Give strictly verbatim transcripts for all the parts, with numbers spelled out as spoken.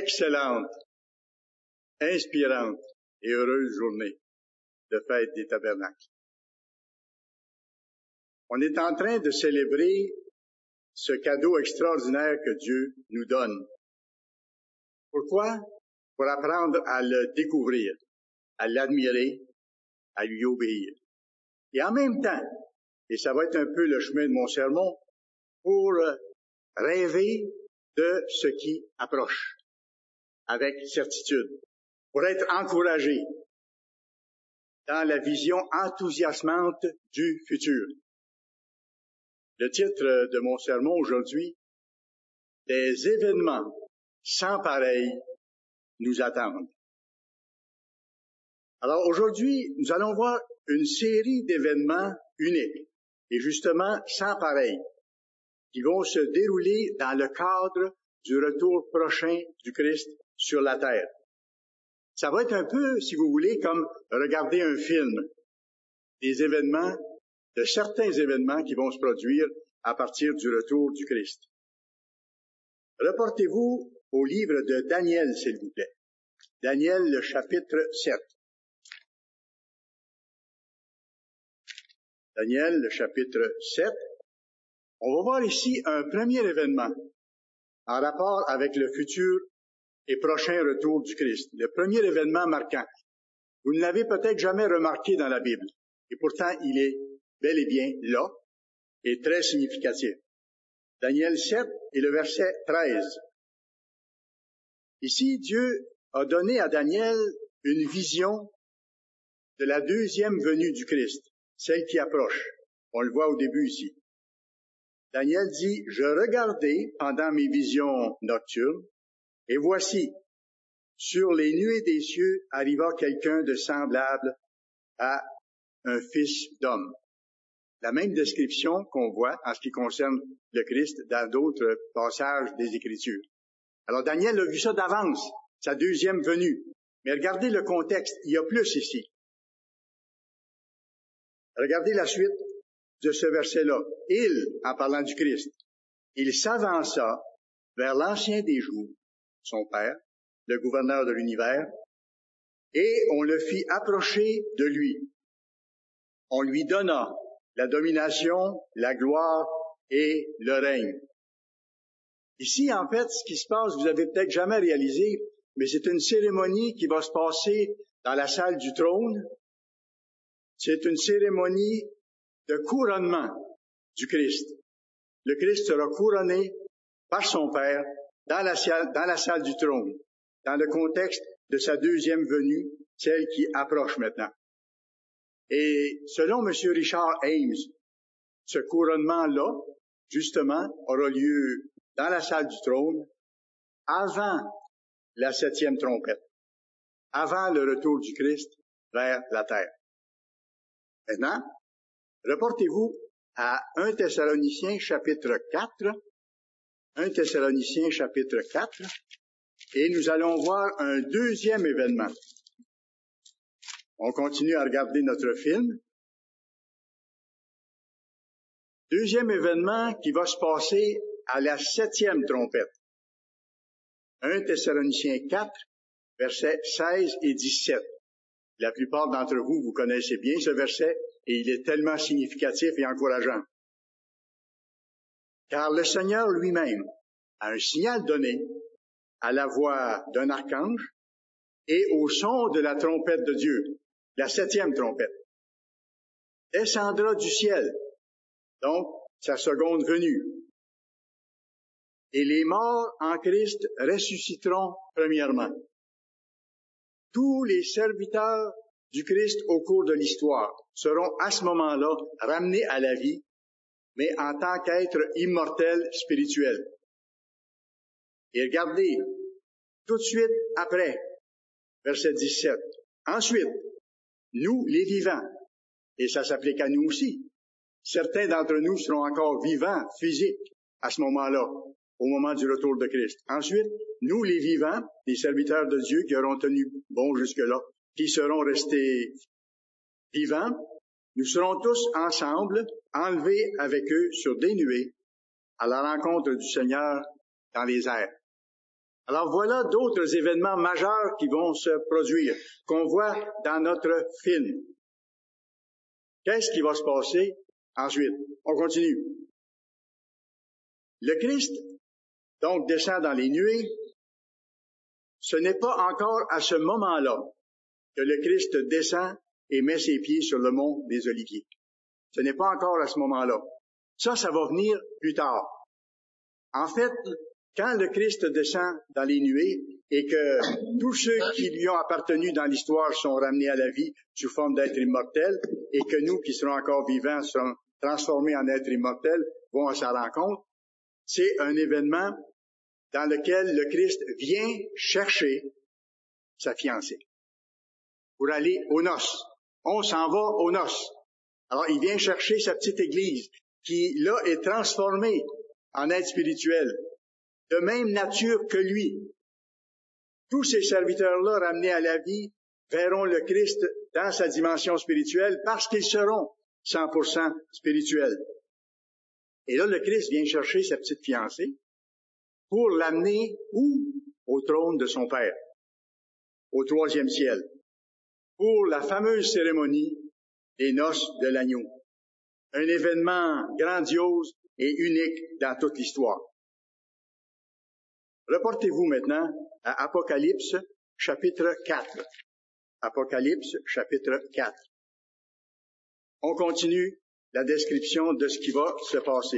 excellente, inspirante et heureuse journée de fête des tabernacles. On est en train de célébrer ce cadeau extraordinaire que Dieu nous donne. Pourquoi? Pour apprendre à le découvrir, à l'admirer, à lui obéir. Et en même temps, et ça va être un peu le chemin de mon sermon, pour rêver de ce qui approche avec certitude, pour être encouragé dans la vision enthousiasmante du futur. Le titre de mon sermon aujourd'hui, « Des événements sans pareil nous attendent ». Alors aujourd'hui, nous allons voir une série d'événements uniques et justement sans pareil qui vont se dérouler dans le cadre du retour prochain du Christ sur la terre. Ça va être un peu, si vous voulez, comme regarder un film, des événements, de certains événements qui vont se produire à partir du retour du Christ. Reportez-vous au livre de Daniel, s'il vous plaît. Daniel, le chapitre sept. Daniel, le chapitre sept. On va voir ici un premier événement en rapport avec le futur et prochain retour du Christ. Le premier événement marquant. Vous ne l'avez peut-être jamais remarqué dans la Bible, et pourtant il est bel et bien là et très significatif. Daniel sept et le verset treize. Ici, Dieu a donné à Daniel une vision de la deuxième venue du Christ, celle qui approche. On le voit au début ici. Daniel dit, « Je regardais pendant mes visions nocturnes, et voici, sur les nuées des cieux arriva quelqu'un de semblable à un fils d'homme. » La même description qu'on voit en ce qui concerne le Christ dans d'autres passages des Écritures. Alors Daniel a vu ça d'avance, sa deuxième venue. Mais regardez le contexte, il y a plus ici. Regardez la suite de ce verset-là. Il, en parlant du Christ, il s'avança vers l'ancien des jours, son père, le gouverneur de l'univers, et on le fit approcher de lui. On lui donna la domination, la gloire et le règne. Ici, en fait, ce qui se passe, vous avez peut-être jamais réalisé, mais c'est une cérémonie qui va se passer dans la salle du trône. C'est une cérémonie de couronnement du Christ. Le Christ sera couronné par son Père dans la salle, dans la salle du trône, dans le contexte de sa deuxième venue, celle qui approche maintenant. Et selon M. Richard Ames, ce couronnement-là, justement, aura lieu dans la salle du trône avant la septième trompette, avant le retour du Christ vers la terre. Maintenant, reportez-vous à Premier Thessaloniciens chapitre quatre, Premier Thessaloniciens chapitre quatre, et nous allons voir un deuxième événement. On continue à regarder notre film. Deuxième événement qui va se passer à la septième trompette. Premier Thessaloniciens quatre, versets seize et dix-sept. La plupart d'entre vous, vous connaissez bien ce verset, et il est tellement significatif et encourageant. Car le Seigneur lui-même a un signal donné à la voix d'un archange et au son de la trompette de Dieu, la septième trompette. Descendra du ciel, donc sa seconde venue. Et les morts en Christ ressusciteront premièrement. Tous les serviteurs du Christ au cours de l'histoire seront à ce moment-là ramenés à la vie, mais en tant qu'êtres immortels spirituels. Et regardez, tout de suite après, verset dix-sept. Ensuite, nous, les vivants, et ça s'applique à nous aussi, certains d'entre nous seront encore vivants, physiques, à ce moment-là, au moment du retour de Christ. Ensuite, nous, les vivants, les serviteurs de Dieu qui auront tenu bon jusque-là, qui seront restés vivants, nous serons tous ensemble, enlevés avec eux sur des nuées, à la rencontre du Seigneur dans les airs. Alors voilà d'autres événements majeurs qui vont se produire, qu'on voit dans notre film. Qu'est-ce qui va se passer ensuite? On continue. Le Christ, donc, descend dans les nuées. Ce n'est pas encore à ce moment-là que le Christ descend et met ses pieds sur le mont des Oliviers. Ce n'est pas encore à ce moment-là. Ça, ça va venir plus tard. En fait, quand le Christ descend dans les nuées et que tous ceux qui lui ont appartenu dans l'histoire sont ramenés à la vie sous forme d'êtres immortels et que nous qui serons encore vivants serons transformés en êtres immortels, vont à sa rencontre, c'est un événement dans lequel le Christ vient chercher sa fiancée pour aller aux noces. On s'en va aux noces. Alors, il vient chercher sa petite église qui, là, est transformée en être spirituel, de même nature que lui. Tous ces serviteurs-là, ramenés à la vie, verront le Christ dans sa dimension spirituelle parce qu'ils seront cent pour cent spirituels. Et là, le Christ vient chercher sa petite fiancée pour l'amener où? Au trône de son Père, au troisième ciel, pour la fameuse cérémonie des noces de l'agneau. Un événement grandiose et unique dans toute l'histoire. Reportez-vous maintenant à Apocalypse, chapitre quatre. Apocalypse, chapitre quatre. On continue la description de ce qui va se passer.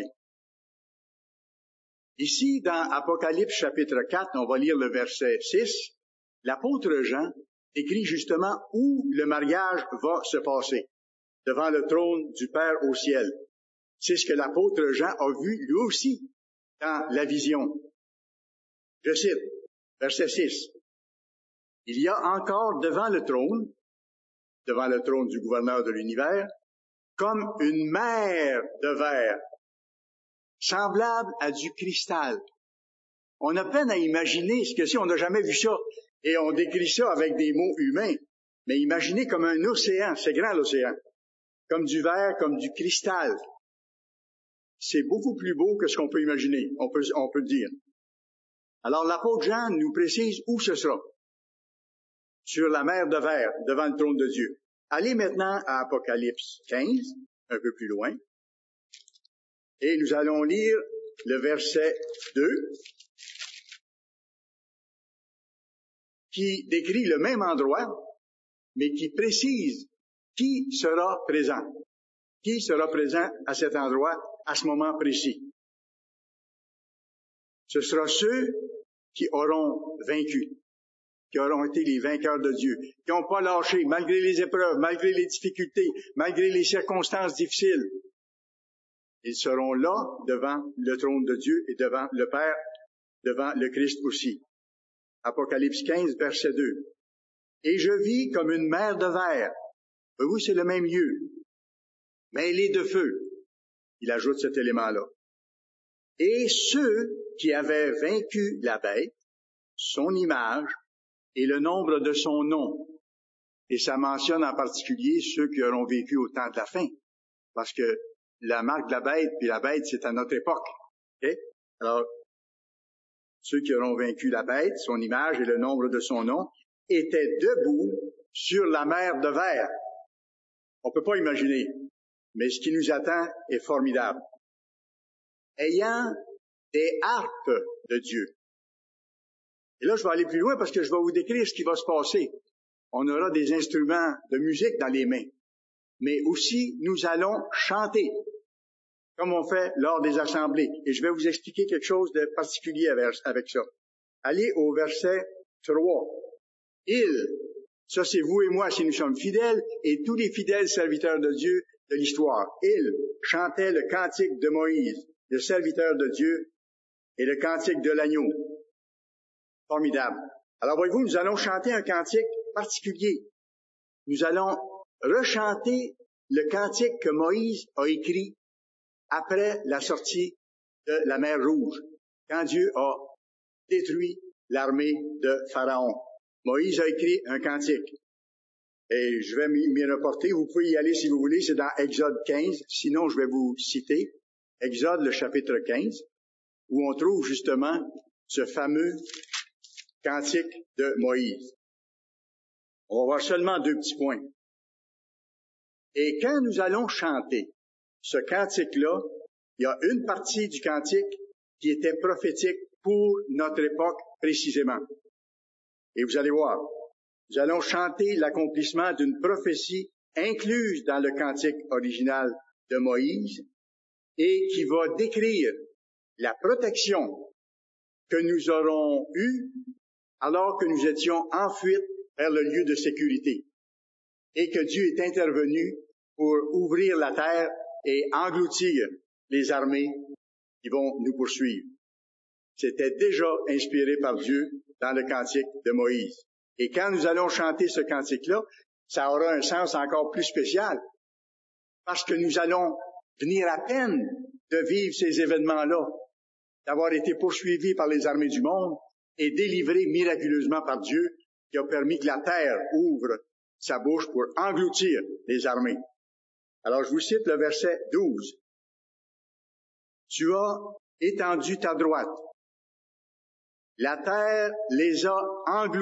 Ici, dans Apocalypse, chapitre quatre, on va lire le verset six. L'apôtre Jean écrit justement où le mariage va se passer, devant le trône du Père au ciel. C'est ce que l'apôtre Jean a vu lui aussi dans la vision. Je cite, verset six. Il y a encore devant le trône, devant le trône du gouverneur de l'univers, comme une mer de verre, semblable à du cristal. On a peine à imaginer ce que c'est, on n'a jamais vu ça, et on décrit ça avec des mots humains, mais imaginez comme un océan, c'est grand l'océan, comme du verre, comme du cristal. C'est beaucoup plus beau que ce qu'on peut imaginer, on peut, on peut le dire. Alors l'apôtre Jean nous précise où ce sera. Sur la mer de verre, devant le trône de Dieu. Allez maintenant à Apocalypse quinze, un peu plus loin, et nous allons lire le verset deux, qui décrit le même endroit, mais qui précise qui sera présent. Qui sera présent à cet endroit, à ce moment précis. Ce sera ceux qui auront vaincu, qui auront été les vainqueurs de Dieu, qui n'ont pas lâché, malgré les épreuves, malgré les difficultés, malgré les circonstances difficiles. Ils seront là, devant le trône de Dieu et devant le Père, devant le Christ aussi. Apocalypse quinze, verset deux. Et je vis comme une mer de verre. Vous, c'est le même lieu. Mêlée de feu. Il ajoute cet élément-là. Et ceux qui avaient vaincu la bête, son image et le nombre de son nom. Et ça mentionne en particulier ceux qui auront vécu au temps de la fin. Parce que la marque de la bête, puis la bête, c'est à notre époque. Okay? Alors, ceux qui auront vaincu la bête, son image et le nombre de son nom, étaient debout sur la mer de verre. On peut pas imaginer, mais ce qui nous attend est formidable. Ayant des harpes de Dieu. Et là, je vais aller plus loin parce que je vais vous décrire ce qui va se passer. On aura des instruments de musique dans les mains. Mais aussi, nous allons chanter, comme on fait lors des assemblées. Et je vais vous expliquer quelque chose de particulier avec ça. Allez au verset trois. Il, ça c'est vous et moi si nous sommes fidèles, et tous les fidèles serviteurs de Dieu de l'histoire. Il chantait le cantique de Moïse, le serviteur de Dieu, et le cantique de l'agneau. Formidable. Alors voyez-vous, nous allons chanter un cantique particulier. Nous allons rechanter le cantique que Moïse a écrit après la sortie de la mer Rouge, quand Dieu a détruit l'armée de Pharaon. Moïse a écrit un cantique. Et je vais m'y reporter. Vous pouvez y aller si vous voulez. C'est dans Exode quinze. Sinon, je vais vous citer Exode, le chapitre quinze, où on trouve justement ce fameux cantique de Moïse. On va voir seulement deux petits points. Et quand nous allons chanter ce cantique-là, il y a une partie du cantique qui était prophétique pour notre époque précisément. Et vous allez voir, nous allons chanter l'accomplissement d'une prophétie incluse dans le cantique original de Moïse et qui va décrire la protection que nous aurons eue alors que nous étions en fuite vers le lieu de sécurité et que Dieu est intervenu pour ouvrir la terre et engloutir les armées qui vont nous poursuivre. C'était déjà inspiré par Dieu dans le cantique de Moïse. Et quand nous allons chanter ce cantique-là, ça aura un sens encore plus spécial parce que nous allons venir à peine de vivre ces événements-là, d'avoir été poursuivis par les armées du monde et délivrés miraculeusement par Dieu qui a permis que la terre ouvre sa bouche pour engloutir les armées. Alors, je vous cite le verset douze. « Tu as étendu ta droite. La terre les a engloutis. »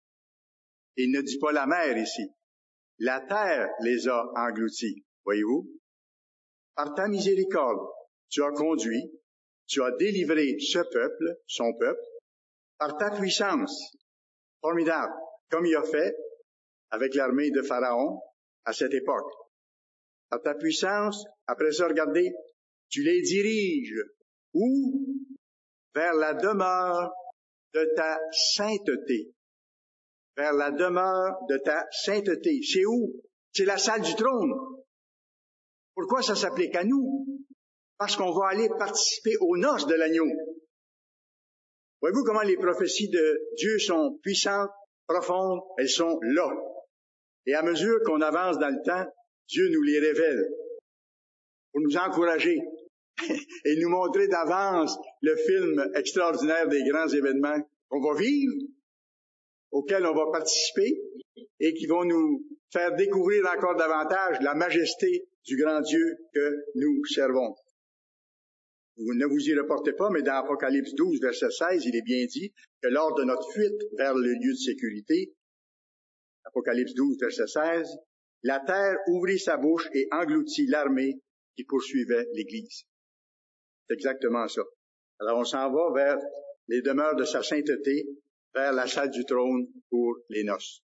Il ne dit pas la mer ici. La terre les a engloutis. Voyez-vous? Par ta miséricorde, tu as conduit, tu as délivré ce peuple, son peuple, par ta puissance. Formidable. Comme il a fait avec l'armée de Pharaon à cette époque. Par ta puissance, après ça, regardez, tu les diriges. Où? Vers la demeure de ta sainteté. Vers la demeure de ta sainteté. C'est où? C'est la salle du trône. Pourquoi ça s'applique à nous? Parce qu'on va aller participer aux noces de l'agneau. Voyez-vous comment les prophéties de Dieu sont puissantes, profondes, elles sont là. Et à mesure qu'on avance dans le temps, Dieu nous les révèle pour nous encourager et nous montrer d'avance le film extraordinaire des grands événements qu'on va vivre, auxquels on va participer et qui vont nous faire découvrir encore davantage la majesté du grand Dieu que nous servons. Vous ne vous y reportez pas, mais dans Apocalypse douze, verset seize, il est bien dit que lors de notre fuite vers le lieu de sécurité, Apocalypse douze, verset seize, la terre ouvrit sa bouche et engloutit l'armée qui poursuivait l'Église. C'est exactement ça. Alors on s'en va vers les demeures de sa sainteté, vers la salle du trône pour les noces.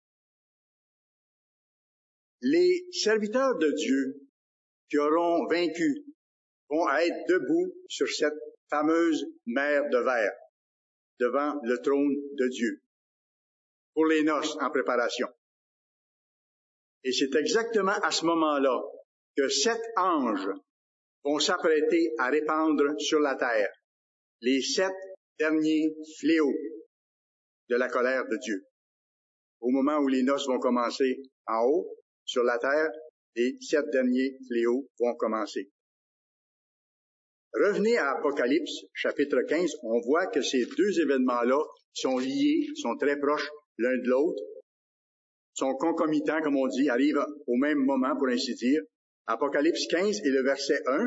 Les serviteurs de Dieu qui auront vaincu vont être debout sur cette fameuse mer de verre, devant le trône de Dieu, pour les noces en préparation. Et c'est exactement à ce moment-là que sept anges vont s'apprêter à répandre sur la terre les sept derniers fléaux de la colère de Dieu. Au moment où les noces vont commencer en haut, sur la terre, les sept derniers fléaux vont commencer. Revenez à Apocalypse, chapitre quinze, on voit que ces deux événements-là sont liés, sont très proches l'un de l'autre, sont concomitants, comme on dit, arrivent au même moment, pour ainsi dire. Apocalypse quinze et le verset un,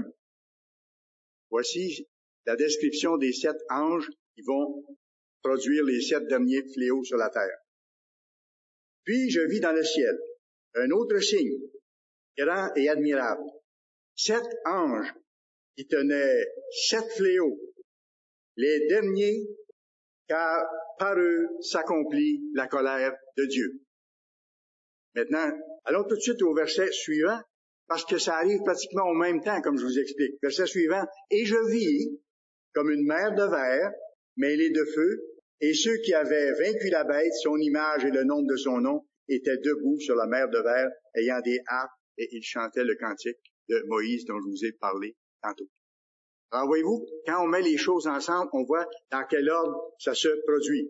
voici la description des sept anges qui vont produire les sept derniers fléaux sur la terre. Puis je vis dans le ciel un autre signe, grand et admirable, sept anges qui tenaient sept fléaux, les derniers, car par eux s'accomplit la colère de Dieu. Maintenant, allons tout de suite au verset suivant, parce que ça arrive pratiquement au même temps, comme je vous explique. Verset suivant, « Et je vis comme une mer de verre, mêlée de feu, et ceux qui avaient vaincu la bête, son image et le nombre de son nom, étaient debout sur la mer de verre, ayant des harpes, et ils chantaient le cantique de Moïse dont je vous ai parlé tantôt. » Alors, voyez-vous, quand on met les choses ensemble, on voit dans quel ordre ça se produit.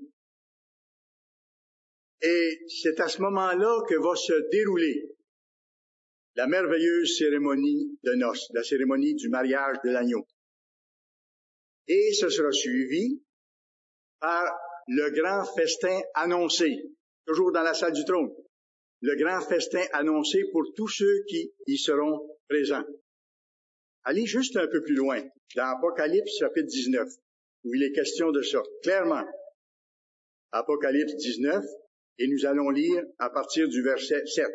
Et c'est à ce moment-là que va se dérouler la merveilleuse cérémonie de noces, la cérémonie du mariage de l'agneau. Et ce sera suivi par le grand festin annoncé, toujours dans la salle du trône, le grand festin annoncé pour tous ceux qui y seront présents. Allez juste un peu plus loin, dans Apocalypse chapitre dix-neuf, où il est question de ça, clairement. Apocalypse dix-neuf, et nous allons lire à partir du verset sept.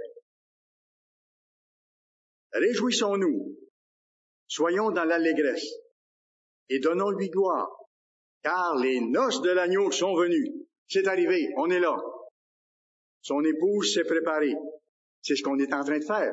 Réjouissons-nous, soyons dans l'allégresse, et donnons-lui gloire, car les noces de l'agneau sont venues. C'est arrivé, on est là. Son épouse s'est préparée. C'est ce qu'on est en train de faire.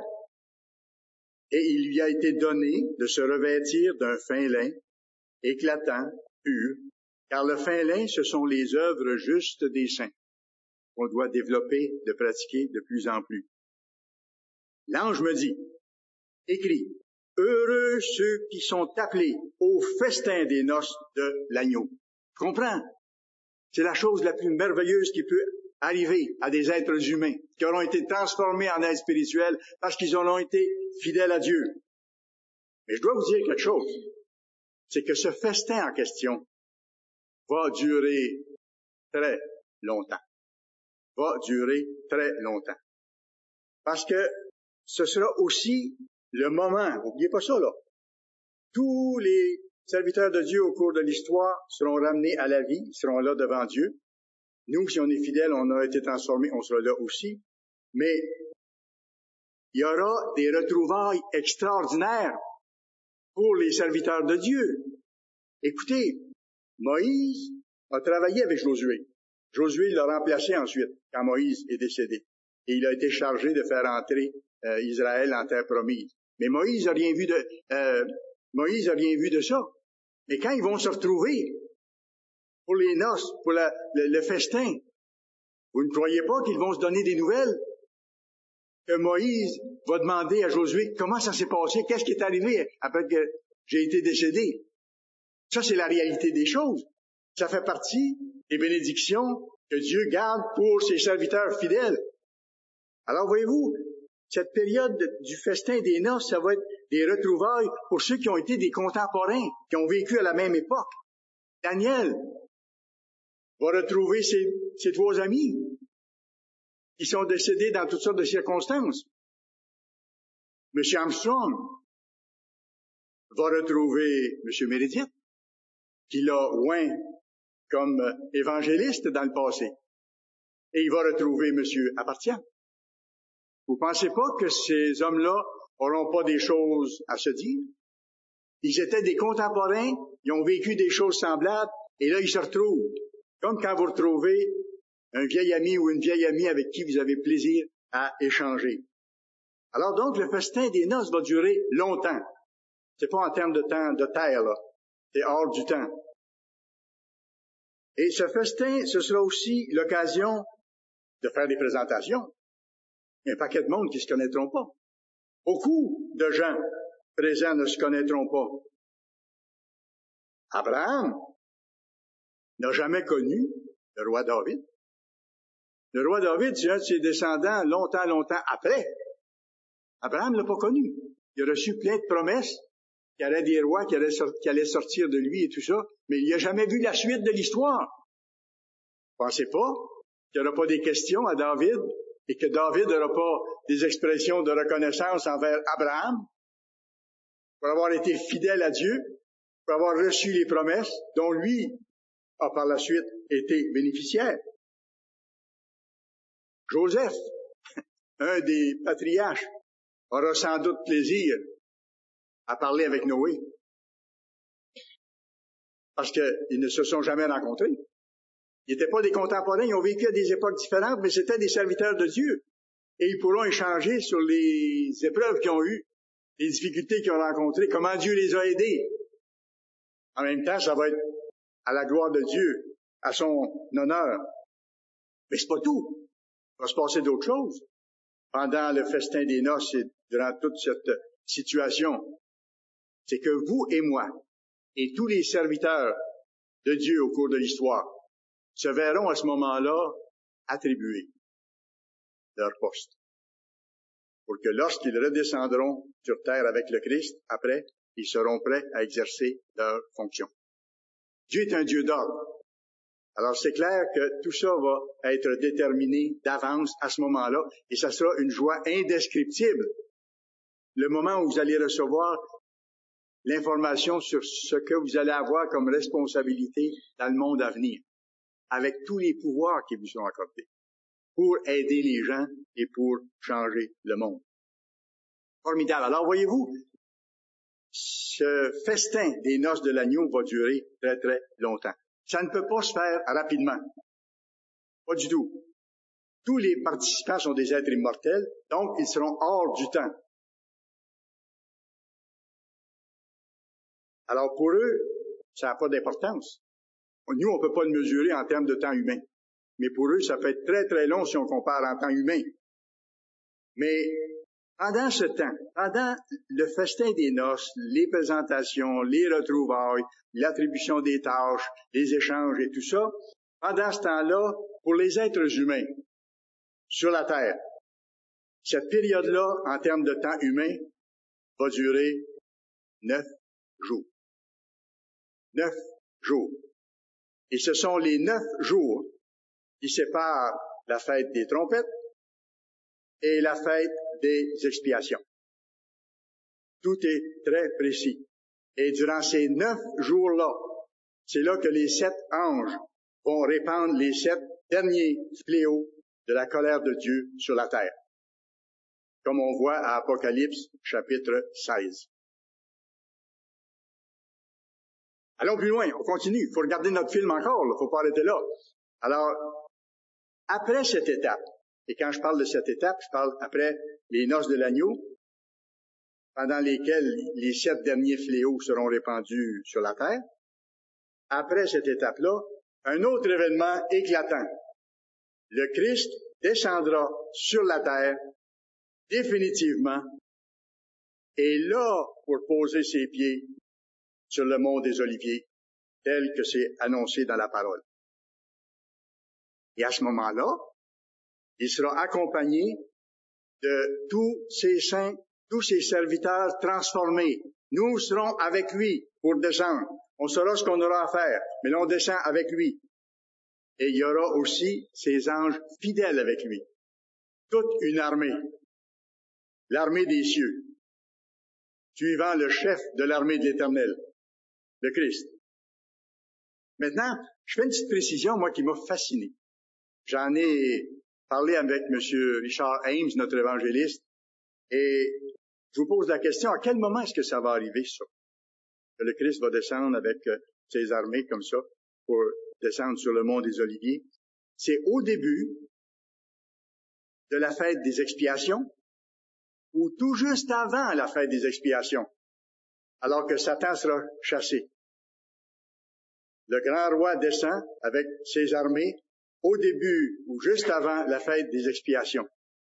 Et il lui a été donné de se revêtir d'un fin lin, éclatant, pur, car le fin lin, ce sont les œuvres justes des saints, qu'on doit développer, de pratiquer de plus en plus. L'ange me dit, écrit, heureux ceux qui sont appelés au festin des noces de l'agneau. Tu comprends? C'est la chose la plus merveilleuse qui peut arriver à des êtres humains qui auront été transformés en êtres spirituels parce qu'ils auront été fidèles à Dieu. Mais je dois vous dire quelque chose, c'est que ce festin en question va durer très longtemps. Va durer très longtemps. Parce que ce sera aussi le moment, n'oubliez pas ça là, tous les serviteurs de Dieu au cours de l'histoire seront ramenés à la vie, seront là devant Dieu. Nous, si on est fidèles, on a été transformés, on sera là aussi. Mais il y aura des retrouvailles extraordinaires pour les serviteurs de Dieu. Écoutez, Moïse a travaillé avec Josué. Josué l'a remplacé ensuite, quand Moïse est décédé. Et il a été chargé de faire entrer euh, Israël en terre promise. Mais Moïse n'a rien vu de euh, Moïse a rien vu de ça. Mais quand ils vont se retrouver pour les noces, pour la, le, le festin, vous ne croyez pas qu'ils vont se donner des nouvelles? Que Moïse va demander à Josué comment ça s'est passé, qu'est-ce qui est arrivé après que j'ai été décédé. Ça, c'est la réalité des choses. Ça fait partie des bénédictions que Dieu garde pour ses serviteurs fidèles. Alors, voyez-vous, cette période du festin des noces, ça va être des retrouvailles pour ceux qui ont été des contemporains, qui ont vécu à la même époque. Daniel va retrouver ses, ses trois amis qui sont décédés dans toutes sortes de circonstances. M. Armstrong va retrouver M. Meredith, qui l'a oint comme évangéliste dans le passé. Et il va retrouver M. Apartian. Vous pensez pas que ces hommes-là n'auront pas des choses à se dire? Ils étaient des contemporains, ils ont vécu des choses semblables, et là, ils se retrouvent. Comme quand vous retrouvez un vieil ami ou une vieille amie avec qui vous avez plaisir à échanger. Alors donc, le festin des noces va durer longtemps. C'est pas en termes de temps de terre, là. C'est hors du temps. Et ce festin, ce sera aussi l'occasion de faire des présentations. Il y a un paquet de monde qui ne se connaîtront pas. Beaucoup de gens présents ne se connaîtront pas. Abraham n'a jamais connu le roi David. Le roi David, c'est un de ses descendants longtemps, longtemps après. Abraham ne l'a pas connu. Il a reçu plein de promesses qu'il y aurait des rois qui allaient, sortir, qui allaient sortir de lui et tout ça, mais il n'a jamais vu la suite de l'histoire. Pensez pas qu'il n'y aura pas des questions à David et que David n'aura pas des expressions de reconnaissance envers Abraham pour avoir été fidèle à Dieu, pour avoir reçu les promesses dont lui a par la suite été bénéficiaire. Joseph, un des patriarches, aura sans doute plaisir à parler avec Noé. Parce qu'ils ne se sont jamais rencontrés. Ils n'étaient pas des contemporains, ils ont vécu à des époques différentes, mais c'était des serviteurs de Dieu. Et ils pourront échanger sur les épreuves qu'ils ont eues, les difficultés qu'ils ont rencontrées, comment Dieu les a aidés. En même temps, ça va être à la gloire de Dieu, à son honneur. Mais c'est pas tout. Il va se passer d'autres choses. Pendant le festin des noces et durant toute cette situation, c'est que vous et moi, et tous les serviteurs de Dieu au cours de l'histoire, se verront à ce moment-là attribuer leur poste. Pour que lorsqu'ils redescendront sur terre avec le Christ, après, ils seront prêts à exercer leur fonction. Dieu est un Dieu d'ordre. Alors c'est clair que tout ça va être déterminé d'avance à ce moment-là, et ça sera une joie indescriptible. Le moment où vous allez recevoir l'information sur ce que vous allez avoir comme responsabilité dans le monde à venir. avec tous les pouvoirs qui vous sont accordés pour aider les gens et pour changer le monde. Formidable. Alors, voyez-vous, ce festin des noces de l'agneau va durer très, très longtemps. Ça ne peut pas se faire rapidement. Pas du tout. Tous les participants sont des êtres immortels, donc ils seront hors du temps. Alors, pour eux, ça n'a pas d'importance. Nous, on ne peut pas le mesurer en termes de temps humain. Mais pour eux, ça peut être très, très long si on compare en temps humain. Mais pendant ce temps, pendant le festin des noces, les présentations, les retrouvailles, l'attribution des tâches, les échanges et tout ça, pendant ce temps-là, pour les êtres humains sur la Terre, cette période-là, en termes de temps humain, va durer neuf jours. Neuf jours. Et ce sont les neuf jours qui séparent la fête des trompettes et la fête des expiations. Tout est très précis. Et durant ces neuf jours-là, c'est là que les sept anges vont répandre les sept derniers fléaux de la colère de Dieu sur la terre, comme on voit à Apocalypse chapitre seize. Allons plus loin, on continue. Il faut regarder notre film encore, il ne faut pas arrêter là. Alors, après cette étape, et quand je parle de cette étape, je parle après les noces de l'agneau, pendant lesquelles les sept derniers fléaux seront répandus sur la terre. Après cette étape-là, un autre événement éclatant. Le Christ descendra sur la terre définitivement et là pour poser ses pieds sur le mont des Oliviers, tel que c'est annoncé dans la parole. Et à ce moment-là, il sera accompagné de tous ses saints, tous ses serviteurs transformés. Nous serons avec lui pour descendre. On saura ce qu'on aura à faire, mais là on descend avec lui. Et il y aura aussi ses anges fidèles avec lui. Toute une armée. L'armée des cieux. Suivant le chef de l'armée de l'Éternel, le Christ. Maintenant, je fais une petite précision, moi, qui m'a fasciné. J'en ai parlé avec M. Richard Ames, notre évangéliste, et je vous pose la question, à quel moment est-ce que ça va arriver, ça? Que le Christ va descendre avec euh, ses armées comme ça, pour descendre sur le mont des Oliviers. C'est au début de la fête des expiations, ou tout juste avant la fête des expiations, alors que Satan sera chassé. Le grand roi descend avec ses armées au début ou juste avant la fête des expiations.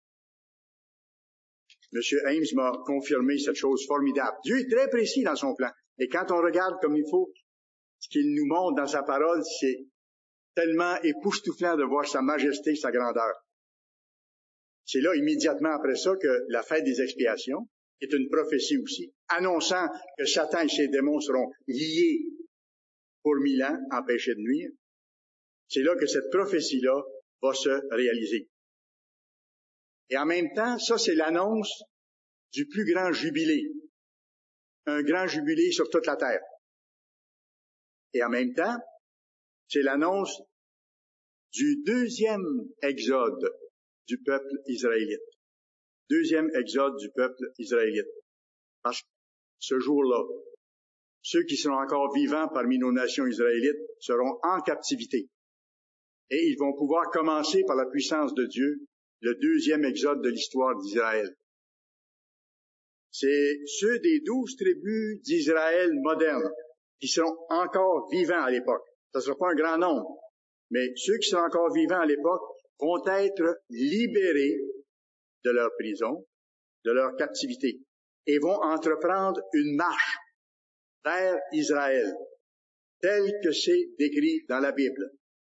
Monsieur Ames m'a confirmé cette chose formidable. Dieu est très précis dans son plan. Et quand on regarde comme il faut ce qu'il nous montre dans sa parole, c'est tellement époustouflant de voir sa majesté, sa grandeur. C'est là, immédiatement après ça, que la fête des expiations est une prophétie aussi, annonçant que Satan et ses démons seront liés pour mille ans, empêchés de nuire. C'est là que cette prophétie-là va se réaliser. Et en même temps, ça, c'est l'annonce du plus grand jubilé. Un grand jubilé sur toute la terre. Et en même temps, c'est l'annonce du deuxième exode du peuple israélite. Deuxième exode du peuple israélite. Parce que ce jour-là, ceux qui seront encore vivants parmi nos nations israélites seront en captivité. Et ils vont pouvoir commencer par la puissance de Dieu le deuxième exode de l'histoire d'Israël. C'est ceux des douze tribus d'Israël modernes qui seront encore vivants à l'époque. Ce ne sera pas un grand nombre, mais ceux qui seront encore vivants à l'époque vont être libérés de leur prison, de leur captivité, et vont entreprendre une marche vers Israël, tel que c'est décrit dans la Bible.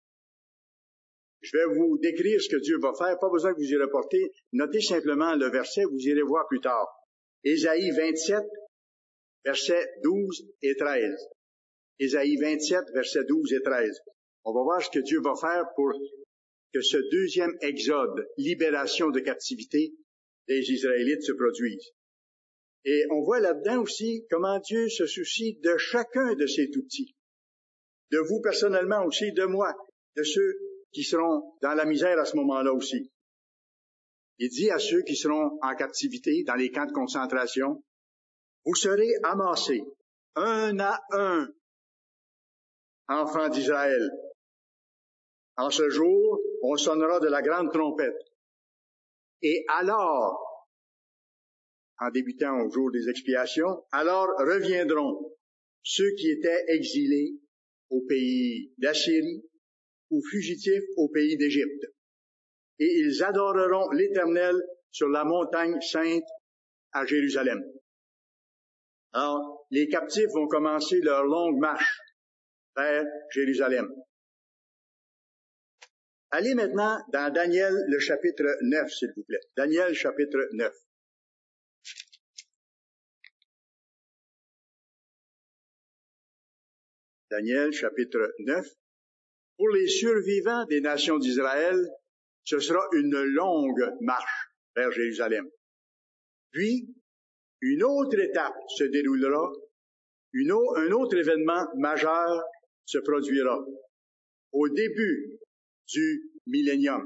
Je vais vous décrire ce que Dieu va faire, pas besoin que vous y reportez, notez simplement le verset, vous irez voir plus tard. Ésaïe vingt-sept, versets douze et treize. Ésaïe vingt-sept, versets douze et treize. On va voir ce que Dieu va faire pour que ce deuxième exode, libération de captivité des Israélites se produise. Et on voit là-dedans aussi comment Dieu se soucie de chacun de ces tout-petits. De vous personnellement aussi, de moi. de ceux qui seront dans la misère à ce moment-là aussi. Il dit à ceux qui seront en captivité dans les camps de concentration, vous serez amassés un à un, enfants d'Israël. En ce jour, on sonnera de la grande trompette. Et alors, en débutant au jour des expiations, alors reviendront ceux qui étaient exilés au pays d'Assyrie ou fugitifs au pays d'Égypte. Et ils adoreront l'Éternel sur la montagne sainte à Jérusalem. Alors, les captifs vont commencer leur longue marche vers Jérusalem. Allez maintenant dans Daniel, le chapitre neuf, s'il vous plaît. Daniel, chapitre neuf. Daniel, chapitre neuf. Pour les survivants des nations d'Israël, ce sera une longue marche vers Jérusalem. Puis, une autre étape se déroulera, une au- un autre événement majeur se produira au début du millénium.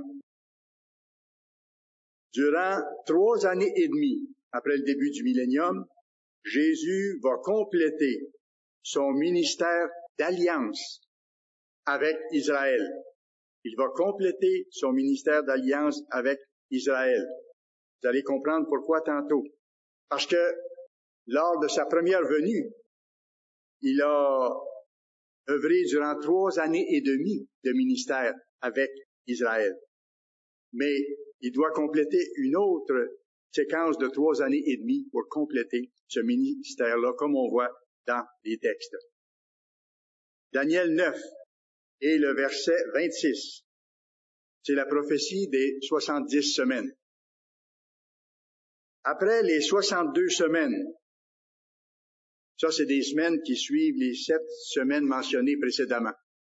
Durant trois années et demie après le début du millénium, Jésus va compléter son ministère d'alliance avec Israël. Il va compléter son ministère d'alliance avec Israël. Vous allez comprendre pourquoi tantôt. Parce que lors de sa première venue, il a œuvré durant trois années et demie de ministère avec Israël. Mais il doit compléter une autre séquence de trois années et demie pour compléter ce ministère-là, comme on voit dans les textes. Daniel neuf et le verset vingt-six. C'est la prophétie des soixante-dix semaines. Après les soixante-deux semaines, ça c'est des semaines qui suivent les sept semaines mentionnées précédemment.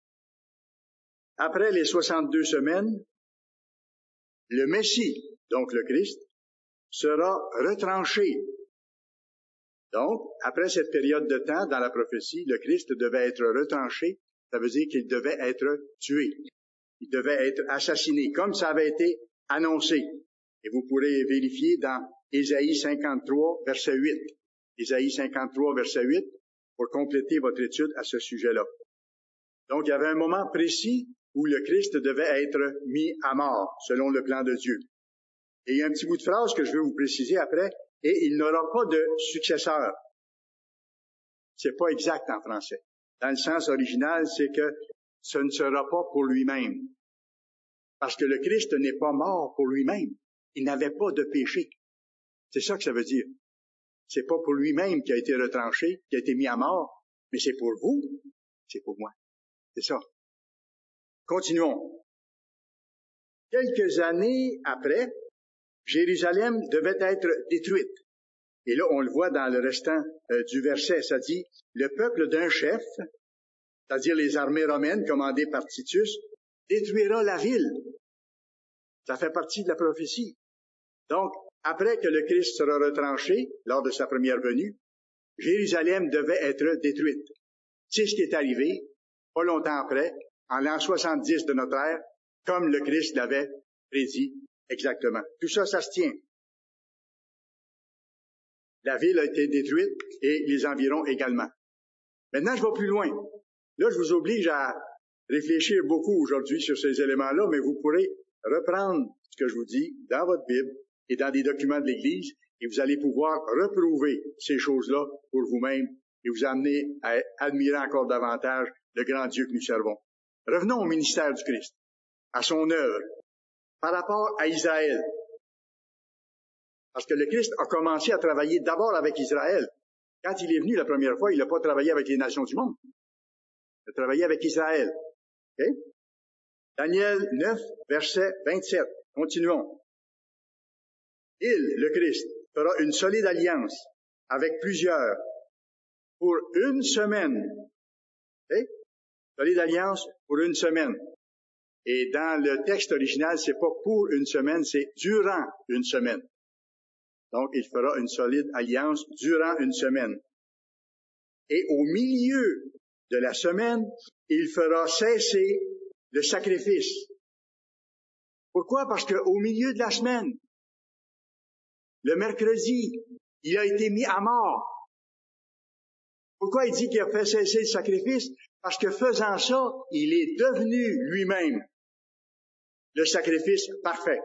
Après les soixante-deux semaines, le Messie, donc le Christ, sera retranché. Donc, après cette période de temps, dans la prophétie, le Christ devait être retranché. Ça veut dire qu'il devait être tué. Il devait être assassiné, comme ça avait été annoncé. Et vous pourrez vérifier dans Ésaïe cinquante-trois, verset huit. Ésaïe cinquante-trois, verset huit, pour compléter votre étude à ce sujet-là. Donc, il y avait un moment précis où le Christ devait être mis à mort, selon le plan de Dieu. Et il y a un petit bout de phrase que je vais vous préciser après, et il n'aura pas de successeur. C'est pas exact en français. Dans le sens original, c'est que ce ne sera pas pour lui-même. Parce que le Christ n'est pas mort pour lui-même. Il n'avait pas de péché. C'est ça que ça veut dire. C'est pas pour lui-même qui a été retranché, qui a été mis à mort, mais c'est pour vous, c'est pour moi. C'est ça. Continuons. Quelques années après, Jérusalem devait être détruite. Et là, on le voit dans le restant euh, du verset, ça dit, le peuple d'un chef, c'est-à-dire les armées romaines commandées par Titus, détruira la ville. Ça fait partie de la prophétie. Donc, après que le Christ sera retranché, lors de sa première venue, Jérusalem devait être détruite. C'est ce qui est arrivé, pas longtemps après, en l'an soixante-dix de notre ère, comme le Christ l'avait prédit exactement. Tout ça, ça se tient. La ville a été détruite et les environs également. Maintenant, je vais plus loin. Là, je vous oblige à réfléchir beaucoup aujourd'hui sur ces éléments-là, mais vous pourrez reprendre ce que je vous dis dans votre Bible et dans des documents de l'Église, et vous allez pouvoir reprouver ces choses-là pour vous-même et vous amener à admirer encore davantage le grand Dieu que nous servons. Revenons au ministère du Christ, à son œuvre, par rapport à Israël. Parce que le Christ a commencé à travailler d'abord avec Israël. Quand il est venu la première fois, il n'a pas travaillé avec les nations du monde. Il a travaillé avec Israël. Okay? Daniel neuf, verset vingt-sept. Continuons. Il, le Christ, fera une solide alliance avec plusieurs pour une semaine. Okay? Solide alliance pour une semaine. Et dans le texte original, c'est pas pour une semaine, c'est durant une semaine. Donc, il fera une solide alliance durant une semaine. Et au milieu de la semaine, il fera cesser le sacrifice. Pourquoi? Parce qu'au milieu de la semaine, le mercredi, il a été mis à mort. Pourquoi il dit qu'il a fait cesser le sacrifice? Parce que faisant ça, il est devenu lui-même le sacrifice parfait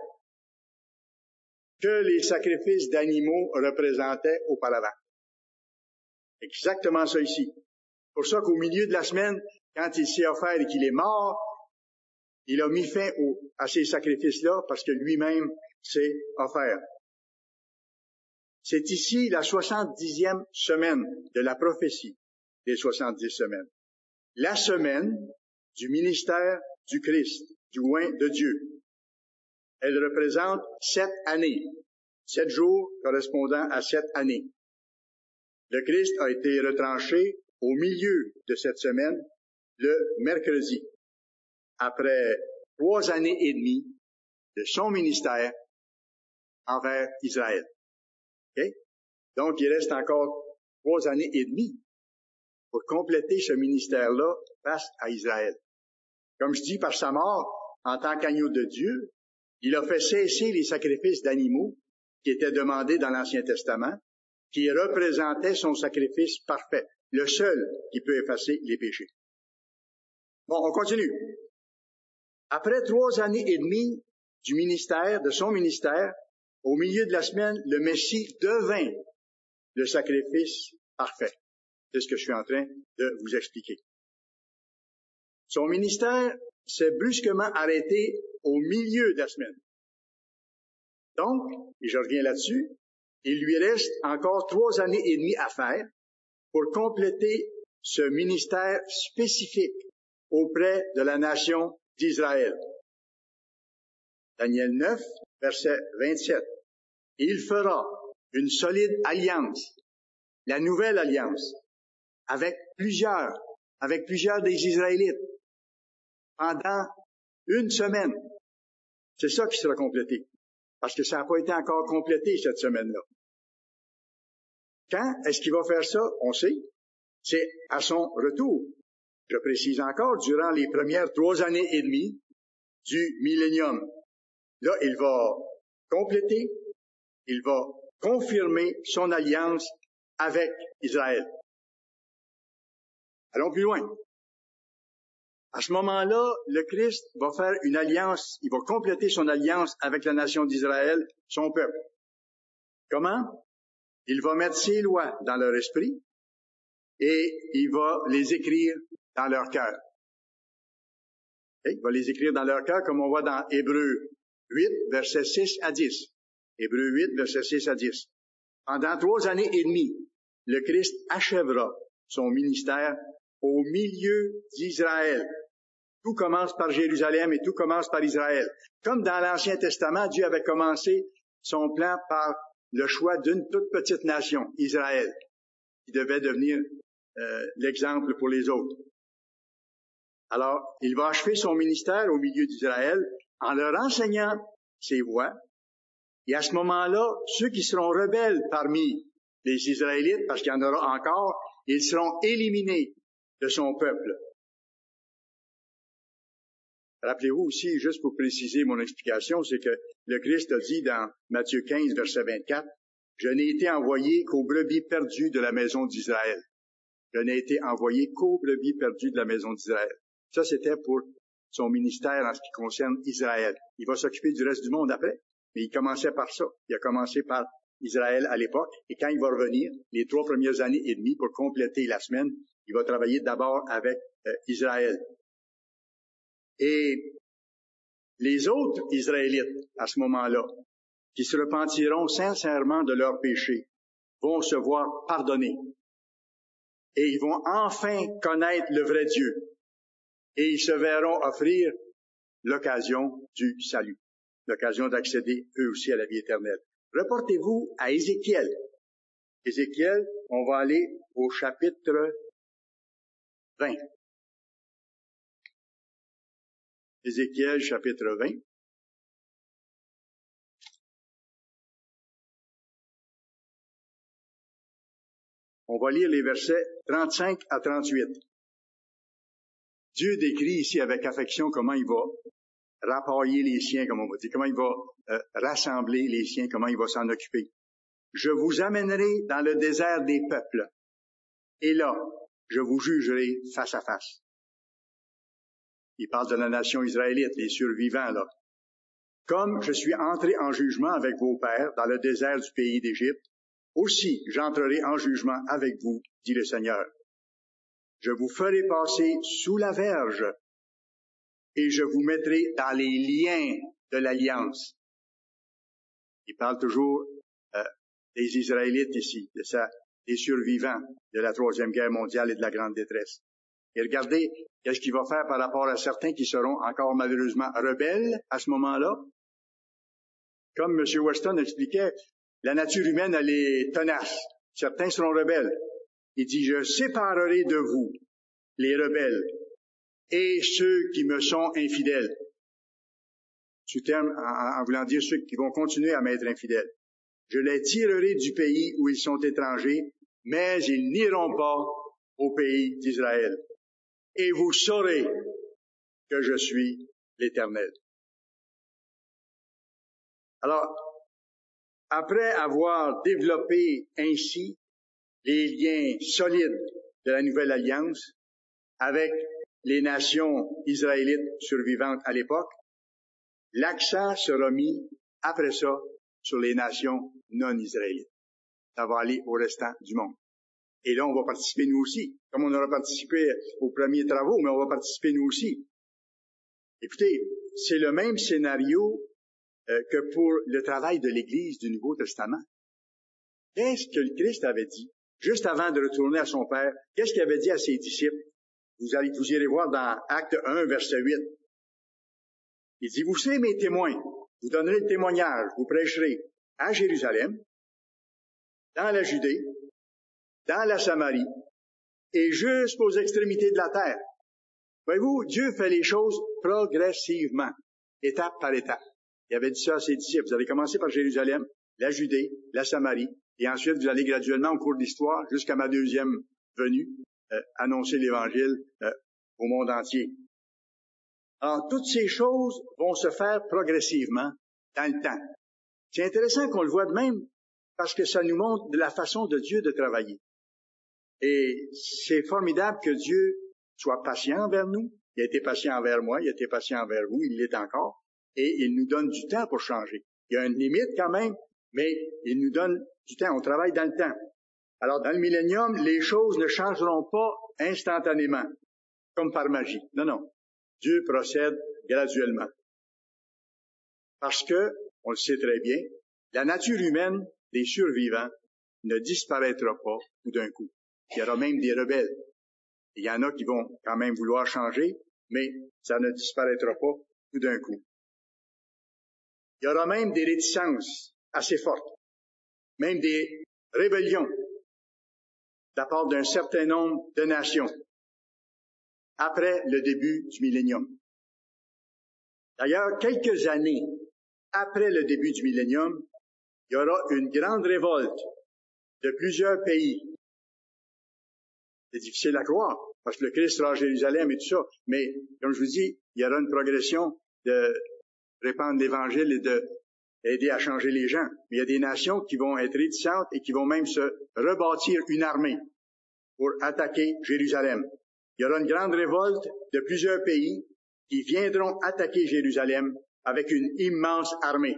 que les sacrifices d'animaux représentaient auparavant. Exactement ça ici. Pour ça qu'au milieu de la semaine, quand il s'est offert et qu'il est mort, il a mis fin au, à ces sacrifices-là parce que lui-même s'est offert. C'est ici la soixante-dixième semaine de la prophétie des soixante-dix semaines. La semaine du ministère du Christ, du oint de Dieu. Elle représente sept années, sept jours correspondant à sept années. Le Christ a été retranché au milieu de cette semaine, le mercredi, après trois années et demie de son ministère envers Israël. Okay? Donc, il reste encore trois années et demie pour compléter ce ministère-là face à Israël. Comme je dis, par sa mort, en tant qu'agneau de Dieu, il a fait cesser les sacrifices d'animaux qui étaient demandés dans l'Ancien Testament, qui représentaient son sacrifice parfait, le seul qui peut effacer les péchés. Bon, on continue. Après trois années et demie du ministère, de son ministère, au milieu de la semaine, le Messie devint le sacrifice parfait. C'est ce que je suis en train de vous expliquer. Son ministère s'est brusquement arrêté au milieu de la semaine. Donc, et je reviens là-dessus, il lui reste encore trois années et demie à faire pour compléter ce ministère spécifique auprès de la nation d'Israël. Daniel neuf, verset vingt-sept. Il fera une solide alliance, la nouvelle alliance, avec plusieurs, avec plusieurs des Israélites, pendant une semaine. C'est ça qui sera complété, parce que ça n'a pas été encore complété cette semaine-là. Quand est-ce qu'il va faire ça? On sait. C'est à son retour. Je précise encore, durant les premières trois années et demie du millénium. Là, il va compléter, il va confirmer son alliance avec Israël. Allons plus loin. À ce moment-là, le Christ va faire une alliance, il va compléter son alliance avec la nation d'Israël, son peuple. Comment? Il va mettre ses lois dans leur esprit et il va les écrire dans leur cœur. Okay? Il va les écrire dans leur cœur, comme on voit dans Hébreux huit, versets six à dix. Hébreux huit, versets six à dix. Pendant trois années et demie, le Christ achèvera son ministère au milieu d'Israël. Tout commence par Jérusalem et tout commence par Israël. Comme dans l'Ancien Testament, Dieu avait commencé son plan par le choix d'une toute petite nation, Israël, qui devait devenir euh, l'exemple pour les autres. Alors, il va achever son ministère au milieu d'Israël en leur enseignant ses voies. Et à ce moment-là, ceux qui seront rebelles parmi les Israélites, parce qu'il y en aura encore, ils seront éliminés de son peuple. Rappelez-vous aussi, juste pour préciser mon explication, c'est que le Christ a dit dans Matthieu quinze, verset vingt-quatre, « Je n'ai été envoyé qu'aux brebis perdues de la maison d'Israël. » Je n'ai été envoyé qu'aux brebis perdues de la maison d'Israël. Ça, c'était pour son ministère en ce qui concerne Israël. Il va s'occuper du reste du monde après, mais il commençait par ça. Il a commencé par Israël à l'époque, et quand il va revenir, les trois premières années et demie, pour compléter la semaine, il va travailler d'abord avec euh, Israël. Et les autres Israélites, à ce moment-là, qui se repentiront sincèrement de leurs péchés, vont se voir pardonnés. Et ils vont enfin connaître le vrai Dieu. Et ils se verront offrir l'occasion du salut, l'occasion d'accéder eux aussi à la vie éternelle. Reportez-vous à Ézéchiel. Ézéchiel, on va aller au chapitre vingt. Ézéchiel, chapitre vingt. On va lire les versets trente-cinq à trente-huit. Dieu décrit ici avec affection comment il va rappailler les siens, comme on va dire, comment il va euh, rassembler les siens, comment il va s'en occuper. Je vous amènerai dans le désert des peuples, et là, je vous jugerai face à face. Il parle de la nation israélite, les survivants, là. Comme je suis entré en jugement avec vos pères dans le désert du pays d'Égypte, aussi j'entrerai en jugement avec vous, dit le Seigneur. Je vous ferai passer sous la verge, et je vous mettrai dans les liens de l'alliance. Il parle toujours euh, des Israélites ici, de ça, des survivants de la Troisième Guerre mondiale et de la Grande Détresse. Et regardez, qu'est-ce qu'il va faire par rapport à certains qui seront encore malheureusement rebelles à ce moment-là? Comme M. Weston expliquait, la nature humaine, elle est tenace. Certains seront rebelles. Il dit, je séparerai de vous les rebelles et ceux qui me sont infidèles. Sous terme, en, en voulant dire ceux qui vont continuer à m'être infidèles. Je les tirerai du pays où ils sont étrangers, mais ils n'iront pas au pays d'Israël. Et vous saurez que je suis l'Éternel. Alors, après avoir développé ainsi les liens solides de la nouvelle alliance avec les nations israélites survivantes à l'époque, l'accent sera mis, après ça, sur les nations non-israélites. Ça va aller au restant du monde. Et là, on va participer nous aussi. Comme on aura participé aux premiers travaux, mais on va participer nous aussi. Écoutez, c'est le même scénario euh, que pour le travail de l'Église du Nouveau Testament. Qu'est-ce que le Christ avait dit? Juste avant de retourner à son Père, qu'est-ce qu'il avait dit à ses disciples? Vous allez, vous irez voir dans Acte un, verset huit. Il dit, vous serez mes témoins. Vous donnerez le témoignage. Vous prêcherez à Jérusalem, dans la Judée, dans la Samarie, et jusqu'aux extrémités de la terre. Voyez-vous, Dieu fait les choses progressivement, étape par étape. Il avait dit ça à ses disciples. Vous allez commencer par Jérusalem, la Judée, la Samarie, et ensuite vous allez graduellement au cours de l'histoire, jusqu'à ma deuxième venue, euh, annoncer l'Évangile euh, au monde entier. Alors, toutes ces choses vont se faire progressivement dans le temps. C'est intéressant qu'on le voit de même, parce que ça nous montre de la façon de Dieu de travailler. Et c'est formidable que Dieu soit patient envers nous. Il a été patient envers moi, il a été patient envers vous, il l'est encore. Et il nous donne du temps pour changer. Il y a une limite quand même, mais il nous donne du temps. On travaille dans le temps. Alors, dans le millénium, les choses ne changeront pas instantanément, comme par magie. Non, non. Dieu procède graduellement. Parce que, on le sait très bien, la nature humaine des survivants ne disparaîtra pas tout d'un coup. Il y aura même des rebelles. Il y en a qui vont quand même vouloir changer, mais ça ne disparaîtra pas tout d'un coup. Il y aura même des réticences assez fortes, même des rébellions de la part d'un certain nombre de nations après le début du millénium. D'ailleurs, quelques années après le début du millénium, il y aura une grande révolte de plusieurs pays. C'est difficile à croire, parce que le Christ sera à Jérusalem et tout ça, mais comme je vous dis, il y aura une progression de répandre l'Évangile et de aider à changer les gens. Mais il y a des nations qui vont être réticentes et qui vont même se rebâtir une armée pour attaquer Jérusalem. Il y aura une grande révolte de plusieurs pays qui viendront attaquer Jérusalem avec une immense armée.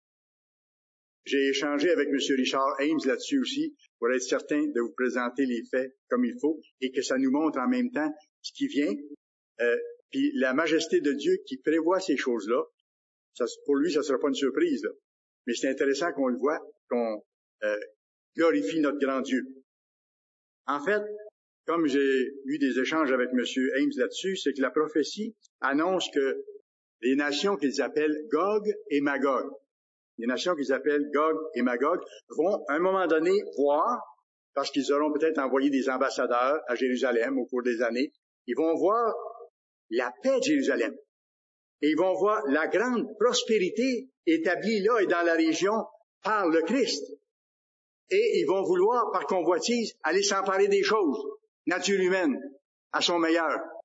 J'ai échangé avec M. Richard Ames là-dessus aussi pour être certain de vous présenter les faits comme il faut et que ça nous montre en même temps ce qui vient, euh, puis la majesté de Dieu qui prévoit ces choses-là. Ça, pour lui, ça ne sera pas une surprise, là. Mais c'est intéressant qu'on le voit, qu'on euh, glorifie notre grand Dieu. En fait, comme j'ai eu des échanges avec M. Ames là-dessus, c'est que la prophétie annonce que les nations qu'ils appellent Gog et Magog, les nations qu'ils appellent Gog et Magog, vont à un moment donné voir, parce qu'ils auront peut-être envoyé des ambassadeurs à Jérusalem au cours des années, ils vont voir la paix de Jérusalem. Et ils vont voir la grande prospérité établie là et dans la région par le Christ. Et ils vont vouloir, par convoitise, aller s'emparer des choses, nature humaine, à son meilleur.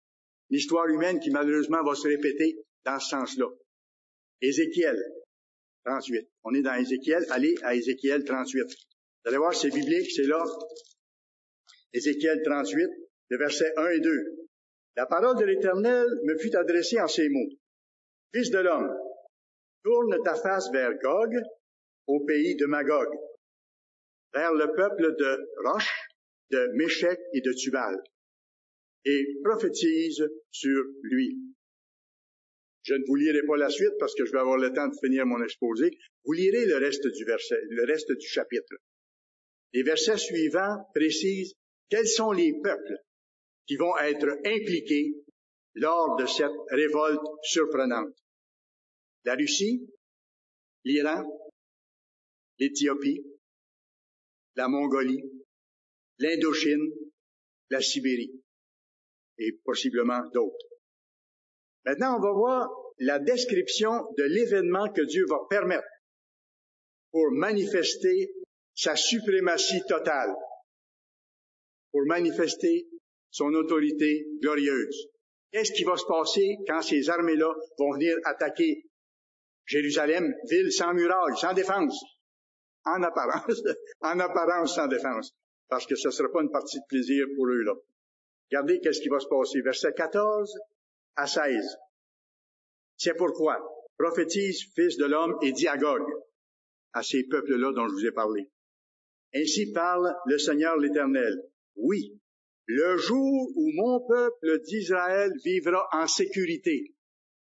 Une histoire humaine qui malheureusement va se répéter dans ce sens-là. Ézéchiel trente-huit. On est dans Ézéchiel. Allez à Ézéchiel trente-huit. Vous allez voir, c'est biblique, c'est là. Ézéchiel trente-huit, le verset un et deux. La parole de l'Éternel me fut adressée en ces mots. Fils de l'homme, tourne ta face vers Gog, au pays de Magog, vers le peuple de Rosh, de Méchec et de Tubal, et prophétise sur lui. Je ne vous lirai pas la suite parce que je vais avoir le temps de finir mon exposé. Vous lirez le reste du verset, le reste du chapitre. Les versets suivants précisent quels sont les peuples qui vont être impliqués lors de cette révolte surprenante. La Russie, l'Iran, l'Éthiopie, la Mongolie, l'Indochine, la Sibérie et possiblement d'autres. Maintenant, on va voir la description de l'événement que Dieu va permettre pour manifester sa suprématie totale, pour manifester son autorité glorieuse. Qu'est-ce qui va se passer quand ces armées-là vont venir attaquer Jérusalem, ville sans muraille, sans défense? En apparence, en apparence sans défense, parce que ce ne sera pas une partie de plaisir pour eux, là. Regardez qu'est-ce qui va se passer. Versets quatorze à seize. C'est pourquoi prophétise, fils de l'homme, et dis à Gog, à ces peuples-là dont je vous ai parlé. Ainsi parle le Seigneur l'Éternel. Oui, le jour où mon peuple d'Israël vivra en sécurité,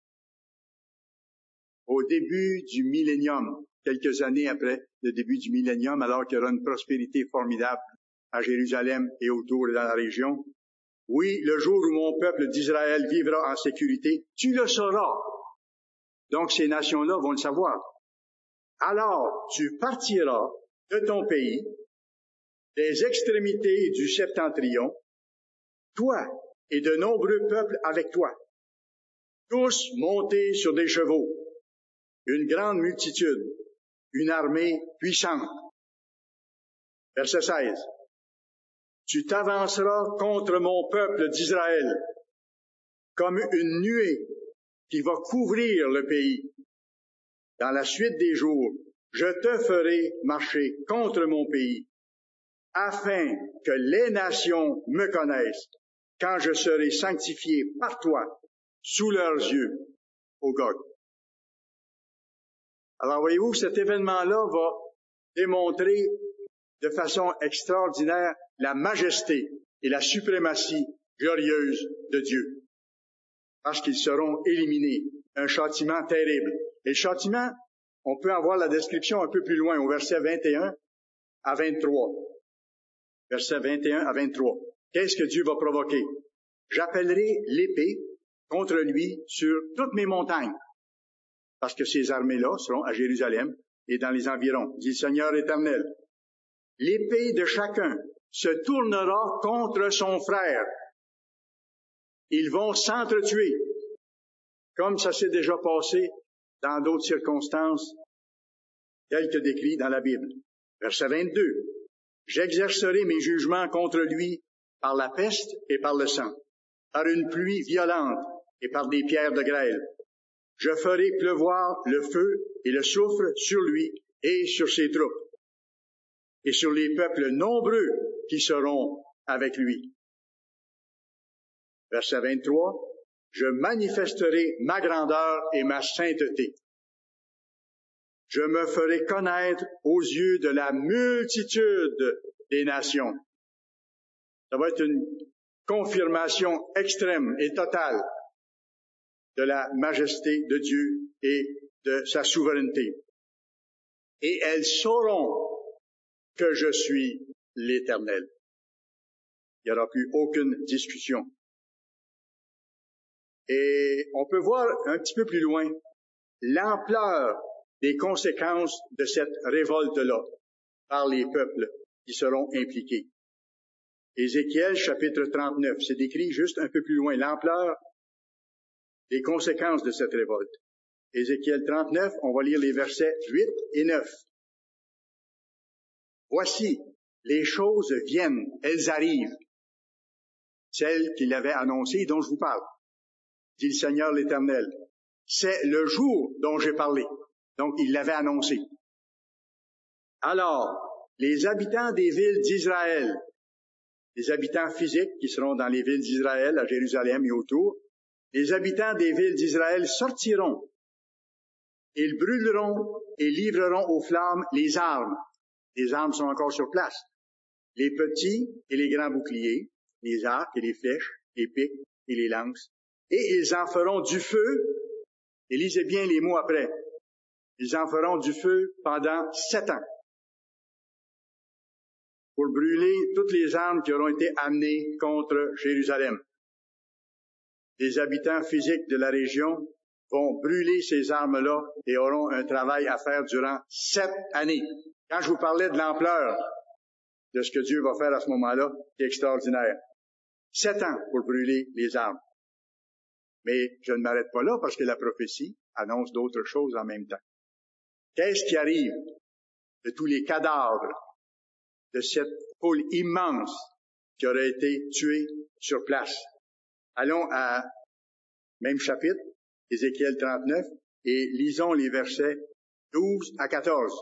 au début du millénium, quelques années après le début du millénium, alors qu'il y aura une prospérité formidable à Jérusalem et autour et dans la région. Oui, le jour où mon peuple d'Israël vivra en sécurité, tu le sauras. Donc ces nations-là vont le savoir. Alors tu partiras de ton pays, des extrémités du septentrion, toi et de nombreux peuples avec toi, tous montés sur des chevaux, une grande multitude, une armée puissante. Verset seize. Tu t'avanceras contre mon peuple d'Israël comme une nuée qui va couvrir le pays. Dans la suite des jours, je te ferai marcher contre mon pays, afin que les nations me connaissent, quand je serai sanctifié par toi, sous leurs yeux, au Gog. Alors voyez-vous, cet événement-là va démontrer de façon extraordinaire la majesté et la suprématie glorieuse de Dieu. Parce qu'ils seront éliminés. Un châtiment terrible. Et le châtiment, on peut en voir la description un peu plus loin, au verset vingt et un à vingt-trois. Verset vingt et un à vingt-trois. Qu'est-ce que Dieu va provoquer? J'appellerai l'épée contre lui sur toutes mes montagnes. Parce que ces armées-là seront à Jérusalem et dans les environs, dit le Seigneur éternel. L'épée de chacun se tournera contre son frère. Ils vont s'entretuer, comme ça s'est déjà passé dans d'autres circonstances, telles que décrites dans la Bible. Verset vingt-deux. J'exercerai mes jugements contre lui par la peste et par le sang, par une pluie violente et par des pierres de grêle. Je ferai pleuvoir le feu et le soufre sur lui et sur ses troupes, et sur les peuples nombreux qui seront avec lui. Verset vingt-trois. Je manifesterai ma grandeur et ma sainteté. Je me ferai connaître aux yeux de la multitude des nations. Ça va être une confirmation extrême et totale de la majesté de Dieu et de sa souveraineté. Et elles sauront que je suis l'Éternel. Il n'y aura plus aucune discussion. Et on peut voir un petit peu plus loin l'ampleur des conséquences de cette révolte-là par les peuples qui seront impliqués. Ézéchiel, chapitre trente-neuf, c'est décrit juste un peu plus loin l'ampleur des conséquences de cette révolte. Ézéchiel trente-neuf, on va lire les versets huit et neuf. Voici, les choses viennent, elles arrivent, celles qu'il avait annoncées dont je vous parle. dit le Seigneur l'Éternel. C'est le jour dont j'ai parlé. Donc, il l'avait annoncé. Alors, les habitants des villes d'Israël, les habitants physiques qui seront dans les villes d'Israël, à Jérusalem et autour, les habitants des villes d'Israël sortiront. Ils brûleront et livreront aux flammes les armes. Les armes sont encore sur place. Les petits et les grands boucliers, les arcs et les flèches, les pics et les lances. Et ils en feront du feu, et lisez bien les mots après, ils en feront du feu pendant sept ans pour brûler toutes les armes qui auront été amenées contre Jérusalem. Les habitants physiques de la région vont brûler ces armes-là et auront un travail à faire durant sept années. Quand je vous parlais de l'ampleur de ce que Dieu va faire à ce moment-là, c'est extraordinaire. Sept ans pour brûler les armes. Mais je ne m'arrête pas là parce que la prophétie annonce d'autres choses en même temps. Qu'est-ce qui arrive de tous les cadavres de cette foule immense qui aurait été tuée sur place? Allons à même chapitre, Ézéchiel trente-neuf, et lisons les versets douze à quatorze.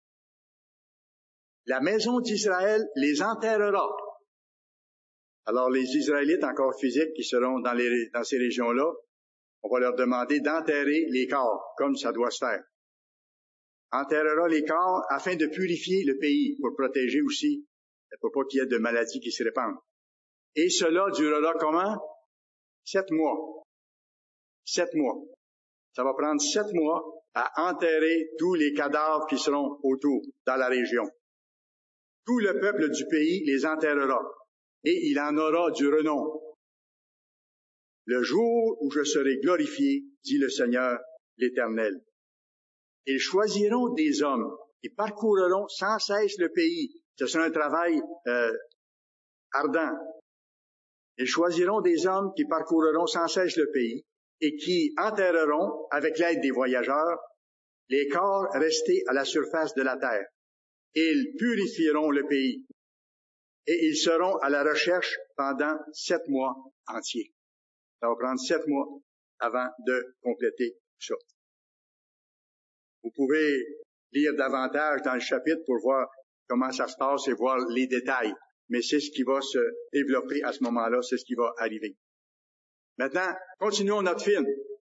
La maison d'Israël les enterrera. Alors les Israélites encore physiques qui seront dans, les, dans ces régions-là, on va leur demander d'enterrer les corps, comme ça doit se faire. Enterrera les corps afin de purifier le pays, pour protéger aussi, pour pas qu'il y ait de maladies qui se répandent. Et cela durera comment? Sept mois. Sept mois. Ça va prendre sept mois à enterrer tous les cadavres qui seront autour, dans la région. Tout le peuple du pays les enterrera, et il en aura du renom. Le jour où je serai glorifié, dit le Seigneur l'Éternel. Ils choisiront des hommes qui parcourront sans cesse le pays. Ce sera un travail euh, ardent. Ils choisiront des hommes qui parcourront sans cesse le pays et qui enterreront, avec l'aide des voyageurs, les corps restés à la surface de la terre. Ils purifieront le pays et ils seront à la recherche pendant sept mois entiers. Ça va prendre sept mois avant de compléter ça. Vous pouvez lire davantage dans le chapitre pour voir comment ça se passe et voir les détails. Mais c'est ce qui va se développer à ce moment-là, c'est ce qui va arriver. Maintenant, continuons notre film.